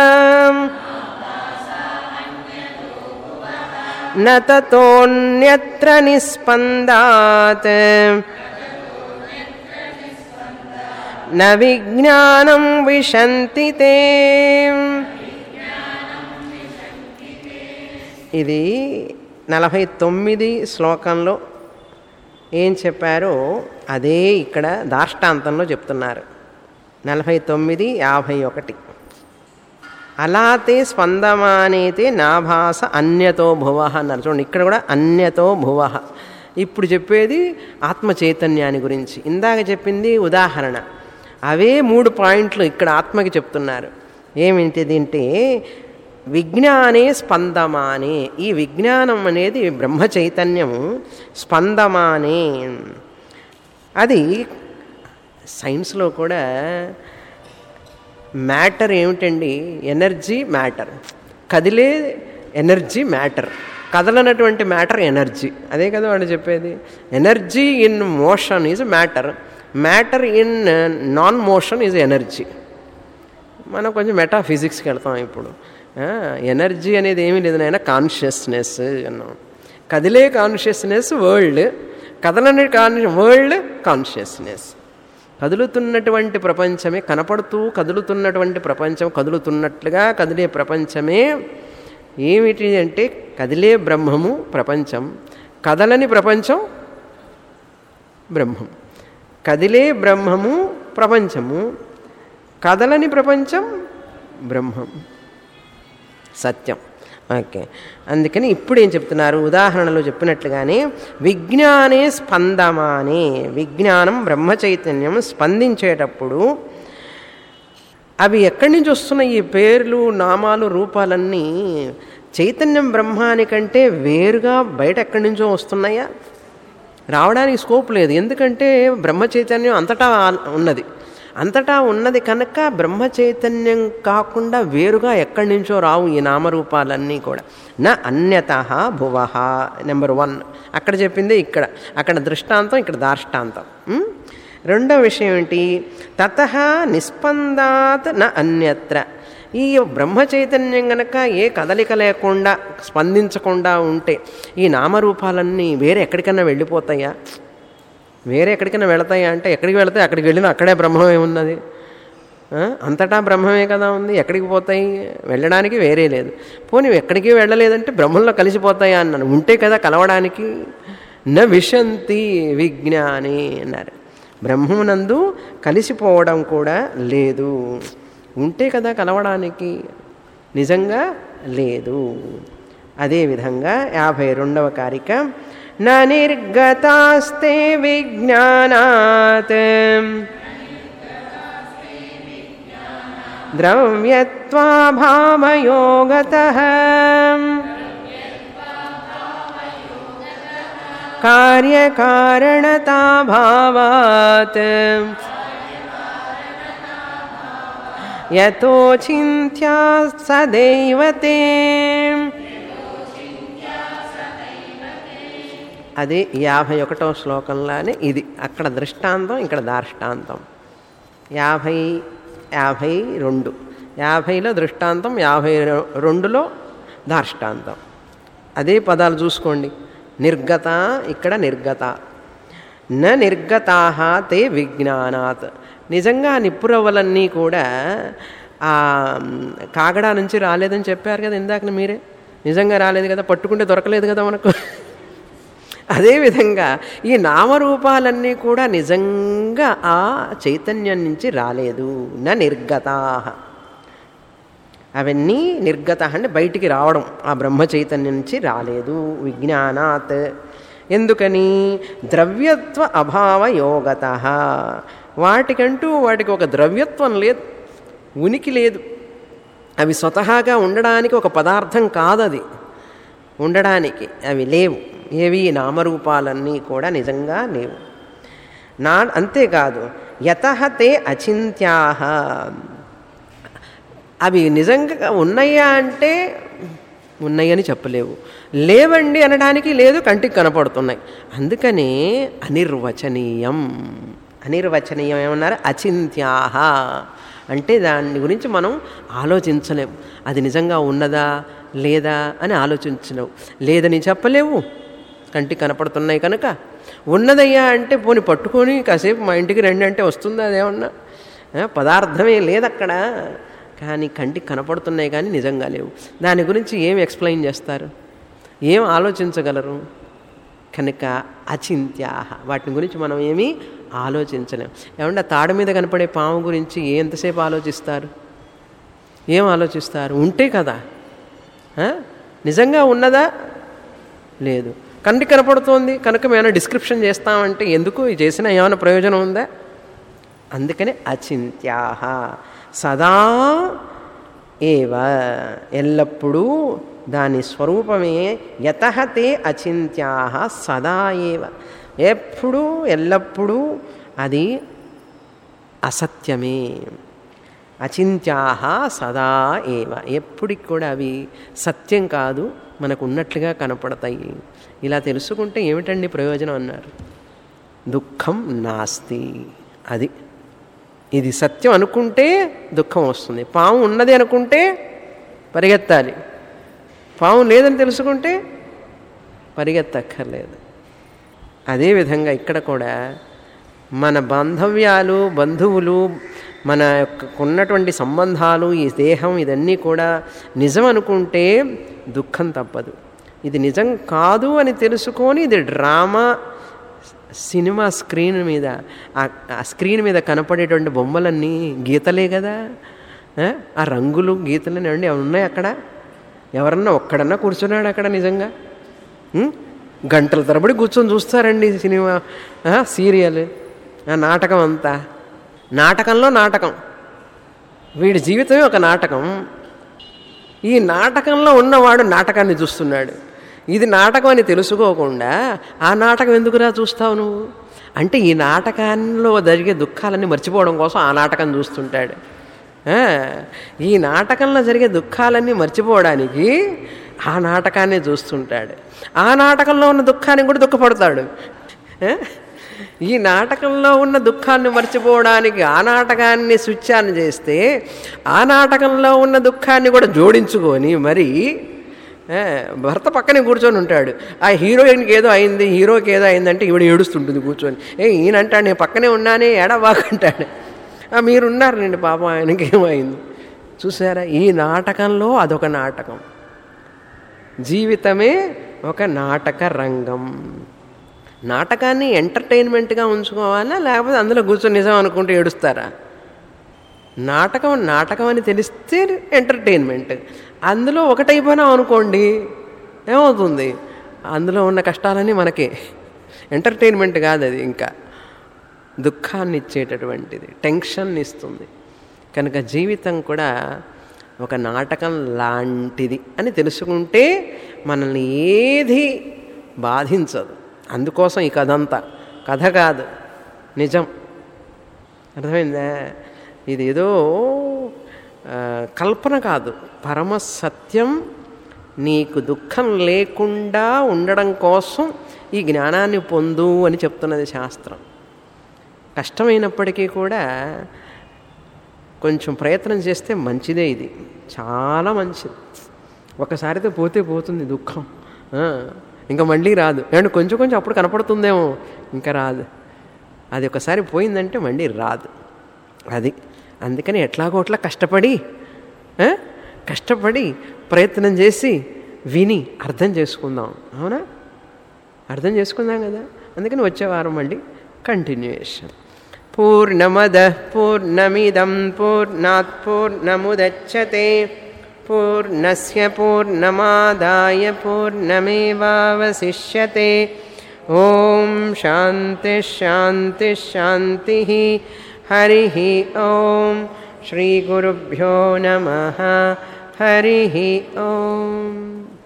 న తతోన్యత్ర నిస్పందాత్ న విజ్ఞానం విశంతి తే. ఇది 49 శ్లోకంలో ఏం చెప్పారో అదే ఇక్కడ దాష్టాంతంలో చెప్తున్నారు. 49, 51. అలాతే స్పందమానేతే నాభాస అన్యతో భువ అన్నారు. చూడండి, ఇక్కడ కూడా అన్యతో భువ. ఇప్పుడు చెప్పేది ఆత్మ చైతన్యాన్ని గురించి. ఇందాక చెప్పింది ఉదాహరణ. అవే 3 పాయింట్లు ఇక్కడ ఆత్మకి చెప్తున్నారు. ఏమిటిది అంటే విజ్ఞానే స్పందమానే. ఈ విజ్ఞానం అనేది బ్రహ్మ చైతన్యము. స్పందమానే అది సైన్స్లో కూడా మ్యాటర్ ఏమిటండి? Energy matter. కదిలే ఎనర్జీ మ్యాటర్, కదలనటువంటి మ్యాటర్ ఎనర్జీ. అదే కదా వాడు చెప్పేది. Energy in motion is matter, matter in non motion is energy. మనం కొంచెం మెటాఫిజిక్స్కి వెళ్తాం ఇప్పుడు. ఎనర్జీ అనేది ఏమీ లేదు నాయన, కాన్షియస్నెస్ అన్నాం. కదిలే కాన్షియస్నెస్ వరల్డ్, కదలని వరల్డ్ కాన్షియస్నెస్. కదులుతున్నటువంటి ప్రపంచమే, కనపడుతూ కదులుతున్నటువంటి ప్రపంచం, కదులుతున్నట్లుగా కదిలే ప్రపంచమే ఏమిటి అంటే కదిలే బ్రహ్మము ప్రపంచం, కదలని ప్రపంచం బ్రహ్మం. కదిలే బ్రహ్మము ప్రపంచము, కదలని ప్రపంచం బ్రహ్మం, సత్యం. ఓకే, అందుకని ఇప్పుడు ఏం చెప్తున్నారు? ఉదాహరణలో చెప్పినట్లుగానే విజ్ఞానే స్పందమానే, విజ్ఞానం బ్రహ్మ చైతన్యం స్పందించేటప్పుడు అవి ఎక్కడి నుంచి వస్తున్నాయి? ఈ పేర్లు, నామాలు, రూపాలన్నీ చైతన్యం బ్రహ్మానికంటే వేరుగా బయట ఎక్కడి నుంచో వస్తున్నాయా? రావడానికి స్కోప్ లేదు. ఎందుకంటే బ్రహ్మ చైతన్యం అంతటా ఉన్నది. అంతటా ఉన్నది కనుక బ్రహ్మ చైతన్యం కాకుండా వేరుగా ఎక్కడి నుంచో రావు ఈ నామరూపాలన్నీ కూడా. నా అన్యతః భువః నెంబర్ 1 అక్కడ చెప్పింది ఇక్కడ, అక్కడ దృష్టాంతం, ఇక్కడ దాష్టాంతం. రెండో విషయం ఏంటి? తతః నిస్పందాత్ న అన్యత్ర. ఈ బ్రహ్మ చైతన్యం గనక ఏ కదలిక లేకుండా స్పందించకుండా ఉంటే ఈ నామరూపాలన్నీ వేరే ఎక్కడికన్నా వెళ్ళిపోతాయా? వేరే ఎక్కడికైనా వెళతాయా అంటే ఎక్కడికి వెళతాయి? అక్కడికి వెళ్ళినా అక్కడే బ్రహ్మమే ఉన్నది. అంతటా బ్రహ్మమే కదా ఉంది. ఎక్కడికి పోతాయి? వెళ్ళడానికి వేరే లేదు. పోనీ ఎక్కడికి వెళ్ళలేదంటే బ్రహ్మంలో కలిసిపోతాయా అన్నాను. ఉంటే కదా కలవడానికి. న విశంతి విజ్ఞాని అన్నారు. బ్రహ్మమునందు కలిసిపోవడం కూడా లేదు. ఉంటే కదా కలవడానికి, నిజంగా లేదు. అదేవిధంగా 52వ కారిక న నిర్గతాస్తే విజ్ఞానాత్ ద్రవ్యత్వాభావయోగతః కార్యకారణతాభావాత్ యతోచింత్యా సదైవతే. అది 51వ శ్లోకంలానే ఇది. అక్కడ దృష్టాంతం, ఇక్కడ దార్ష్టాంతం. 52 50లో దృష్టాంతం, 52లో దార్ష్టాంతం. అదే పదాలు చూసుకోండి. నిర్గత, ఇక్కడ నిర్గత. న నిర్గతాః తే విజ్ఞానాత్. నిజంగా నిప్పురవ్వలన్నీ కూడా ఆ కాగడా నుంచి రాలేదని చెప్పారు కదా ఇందాక మీరే. నిజంగా రాలేదు కదా, పట్టుకుంటే దొరకలేదు కదా మనకు. అదేవిధంగా ఈ నామరూపాలన్నీ కూడా నిజంగా ఆ చైతన్యం నుంచి రాలేదు. న నిర్గతాః, అవన్నీ నిర్గత అంటే బయటికి రావడం, ఆ బ్రహ్మ చైతన్యం నుంచి రాలేదు. విజ్ఞానాత్, ఎందుకని? ద్రవ్యత్వ అభావ యోగతః, వాటికంటూ వాటికి ఒక ద్రవ్యత్వం లేదు, ఉనికి లేదు. అవి స్వతహాగా ఉండడానికి ఒక పదార్థం కాదది, ఉండడానికి అవి లేవు. ఏవి? నామరూపాలన్నీ కూడా నిజంగా లేవు. అంతేకాదు యతః తే అచింత్యాః, అవి నిజంగా ఉన్నాయా అంటే ఉన్నాయని చెప్పలేవు, లేవండి అనడానికి లేదు, కంటికి కనపడుతున్నాయి. అందుకని అనిర్వచనీయం. అనిర్వచనీయం ఏమన్నారు? అచింత్యాః అంటే దాని గురించి మనం ఆలోచించలేము. అది నిజంగా ఉన్నదా లేదా అని ఆలోచించలేవు. లేదని చెప్పలేవు, కంటికి కనపడుతున్నాయి కనుక. ఉన్నదయ్యా అంటే పోని పట్టుకొని కాసేపు మా ఇంటికి రండి అంటే వస్తుందా? అదేమన్నా పదార్థమే లేదక్కడ, కానీ కంటికి కనపడుతున్నాయి కానీ నిజంగా లేవు. దాని గురించి ఏం ఎక్స్ప్లెయిన్ చేస్తారు? ఏం ఆలోచించగలరు? కనుక అచింత్యాః, వాటిని గురించి మనం ఏమీ ఆలోచించలేము. ఏమంటే తాడు మీద కనపడే పాము గురించి ఎంతసేపు ఆలోచిస్తారు? ఏం ఆలోచిస్తారు? ఉంటే కదా. నిజంగా ఉన్నదా? లేదు. కంటికి కనపడుతోంది కనుక మేము డిస్క్రిప్షన్ చేస్తామంటే ఎందుకు? చేసిన ఏమైనా ప్రయోజనం ఉందా? అందుకని అచింత్యాః, సదా ఏవ, ఎల్లప్పుడూ దాని స్వరూపమే. యతః తే అచింత్యాః సదా ఏవ, ఎప్పుడూ ఎల్లప్పుడూ అది అసత్యమే. అచింత్యాః సదా ఏవ, ఎప్పటికి కూడా అవి సత్యం కాదు, మనకు ఉన్నట్లుగా కనపడతాయి. ఇలా తెలుసుకుంటే ఏమిటండి ప్రయోజనం అన్నారు? దుఃఖం నాస్తి. అది ఇది సత్యం అనుకుంటే దుఃఖం వస్తుంది. పాము ఉన్నది అనుకుంటే పరిగెత్తాలి, పాము లేదని తెలుసుకుంటే పరిగెత్తక్కర్లేదు. అదేవిధంగా ఇక్కడ కూడా మన బాంధవ్యాలు, బంధువులు, మన ఉన్నటువంటి సంబంధాలు, ఈ దేహం, ఇదన్నీ కూడా నిజం అనుకుంటే దుఃఖం తప్పదు. ఇది నిజం కాదు అని తెలుసుకొని ఇది డ్రామా, సినిమా స్క్రీన్ మీద, ఆ స్క్రీన్ మీద కనపడేటువంటి బొమ్మలన్నీ గీతలే కదా, ఆ రంగులు గీతలని అండి అవి ఉన్నాయి అక్కడ. ఎవరన్నా ఒక్కడన్నా కూర్చున్నాడు అక్కడ నిజంగా? గంటల తరబడి కూర్చొని చూస్తారండి సినిమా, సీరియల్, నాటకం అంతా. నాటకంలో నాటకం, వీడి జీవితమే ఒక నాటకం. ఈ నాటకంలో ఉన్నవాడు నాటకాన్ని చూస్తున్నాడు. ఇది నాటకం అని తెలుసుకోకుండా ఆ నాటకం ఎందుకురా చూస్తావు నువ్వు అంటే, ఈ నాటకాల్లో జరిగే దుఃఖాలన్నీ మర్చిపోవడం కోసం ఆ నాటకం చూస్తుంటాడు. ఈ నాటకంలో జరిగే దుఃఖాలన్నీ మర్చిపోవడానికి ఆ నాటకాన్ని చూస్తుంటాడు. ఆ నాటకంలో ఉన్న దుఃఖాన్ని కూడా దుఃఖపడతాడు. ఈ నాటకంలో ఉన్న దుఃఖాన్ని మర్చిపోవడానికి ఆ నాటకాన్ని స్విచ్ ఆన్ చేస్తే ఆ నాటకంలో ఉన్న దుఃఖాన్ని కూడా జోడించుకొని మరి భర్త పక్కనే కూర్చొని ఉంటాడు. ఆ హీరోయిన్కి ఏదో అయింది, హీరోకి ఏదో అయిందంటే ఈవిడ ఏడుస్తుంటుంది కూర్చొని. ఈయనంటాడు నేను పక్కనే ఉన్నానే ఏడవాకంటాడు. మీరున్నారు రండి పాపం ఆయనకి ఏమైంది. చూసారా, ఈ నాటకంలో అదొక నాటకం. జీవితమే ఒక నాటక రంగం. నాటకాన్ని ఎంటర్టైన్మెంట్గా ఉంచుకోవాలా, లేకపోతే అందులో కూర్చొని నిజం అనుకుంటూ ఏడుస్తారా? నాటకం అని తెలిస్తే ఎంటర్టైన్మెంట్. అందులో ఒకటైపోయినాం అనుకోండి ఏమవుతుంది? అందులో ఉన్న కష్టాలన్నీ మనకే. ఎంటర్టైన్మెంట్ కాదు అది, ఇంకా దుఃఖాన్ని ఇచ్చేటటువంటిది, టెన్షన్ ఇస్తుంది. కనుక జీవితం కూడా ఒక నాటకం లాంటిది అని తెలుసుకుంటే మనల్ని ఏది బాధించదు. అందుకోసం ఈ కథ అంతా, కథ కాదు నిజం. అర్థమైందా? ఇది ఏదో కల్పన కాదు, పరమ సత్యం. నీకు దుఃఖం లేకుండా ఉండడం కోసం ఈ జ్ఞానాన్ని పొందు అని చెప్తున్నది శాస్త్రం. కష్టమైనప్పటికీ కూడా కొంచెం ప్రయత్నం చేస్తే మంచిదే. ఇది చాలా మంచిది. ఒకసారితో పోతే పోతుంది దుఃఖం, ఇంకా మళ్ళీ రాదు. అండ్ కొంచెం కొంచెం అప్పుడు కనపడుతుందేమో, ఇంకా రాదు. అది ఒకసారి పోయిందంటే మళ్ళీ రాదు. అది అందుకని ఎట్లాగో అట్లా కష్టపడి ప్రయత్నం చేసి విని అర్థం చేసుకుందాం. అవునా? అర్థం చేసుకుందాం కదా. అందుకని వచ్చే వారం మళ్ళీ కంటిన్యూయేషన్. పూర్ణమదః పూర్ణమిదం పూర్ణాత్ పూర్ణముదచ్యతే పూర్ణస్య పూర్ణమాదాయ పూర్ణమేవావశిష్యతే. ఓం శాంతి శాంతి శాంతి. హరి ఓం. శ్రీ గురుభ్యో నమః. హరి ఓం.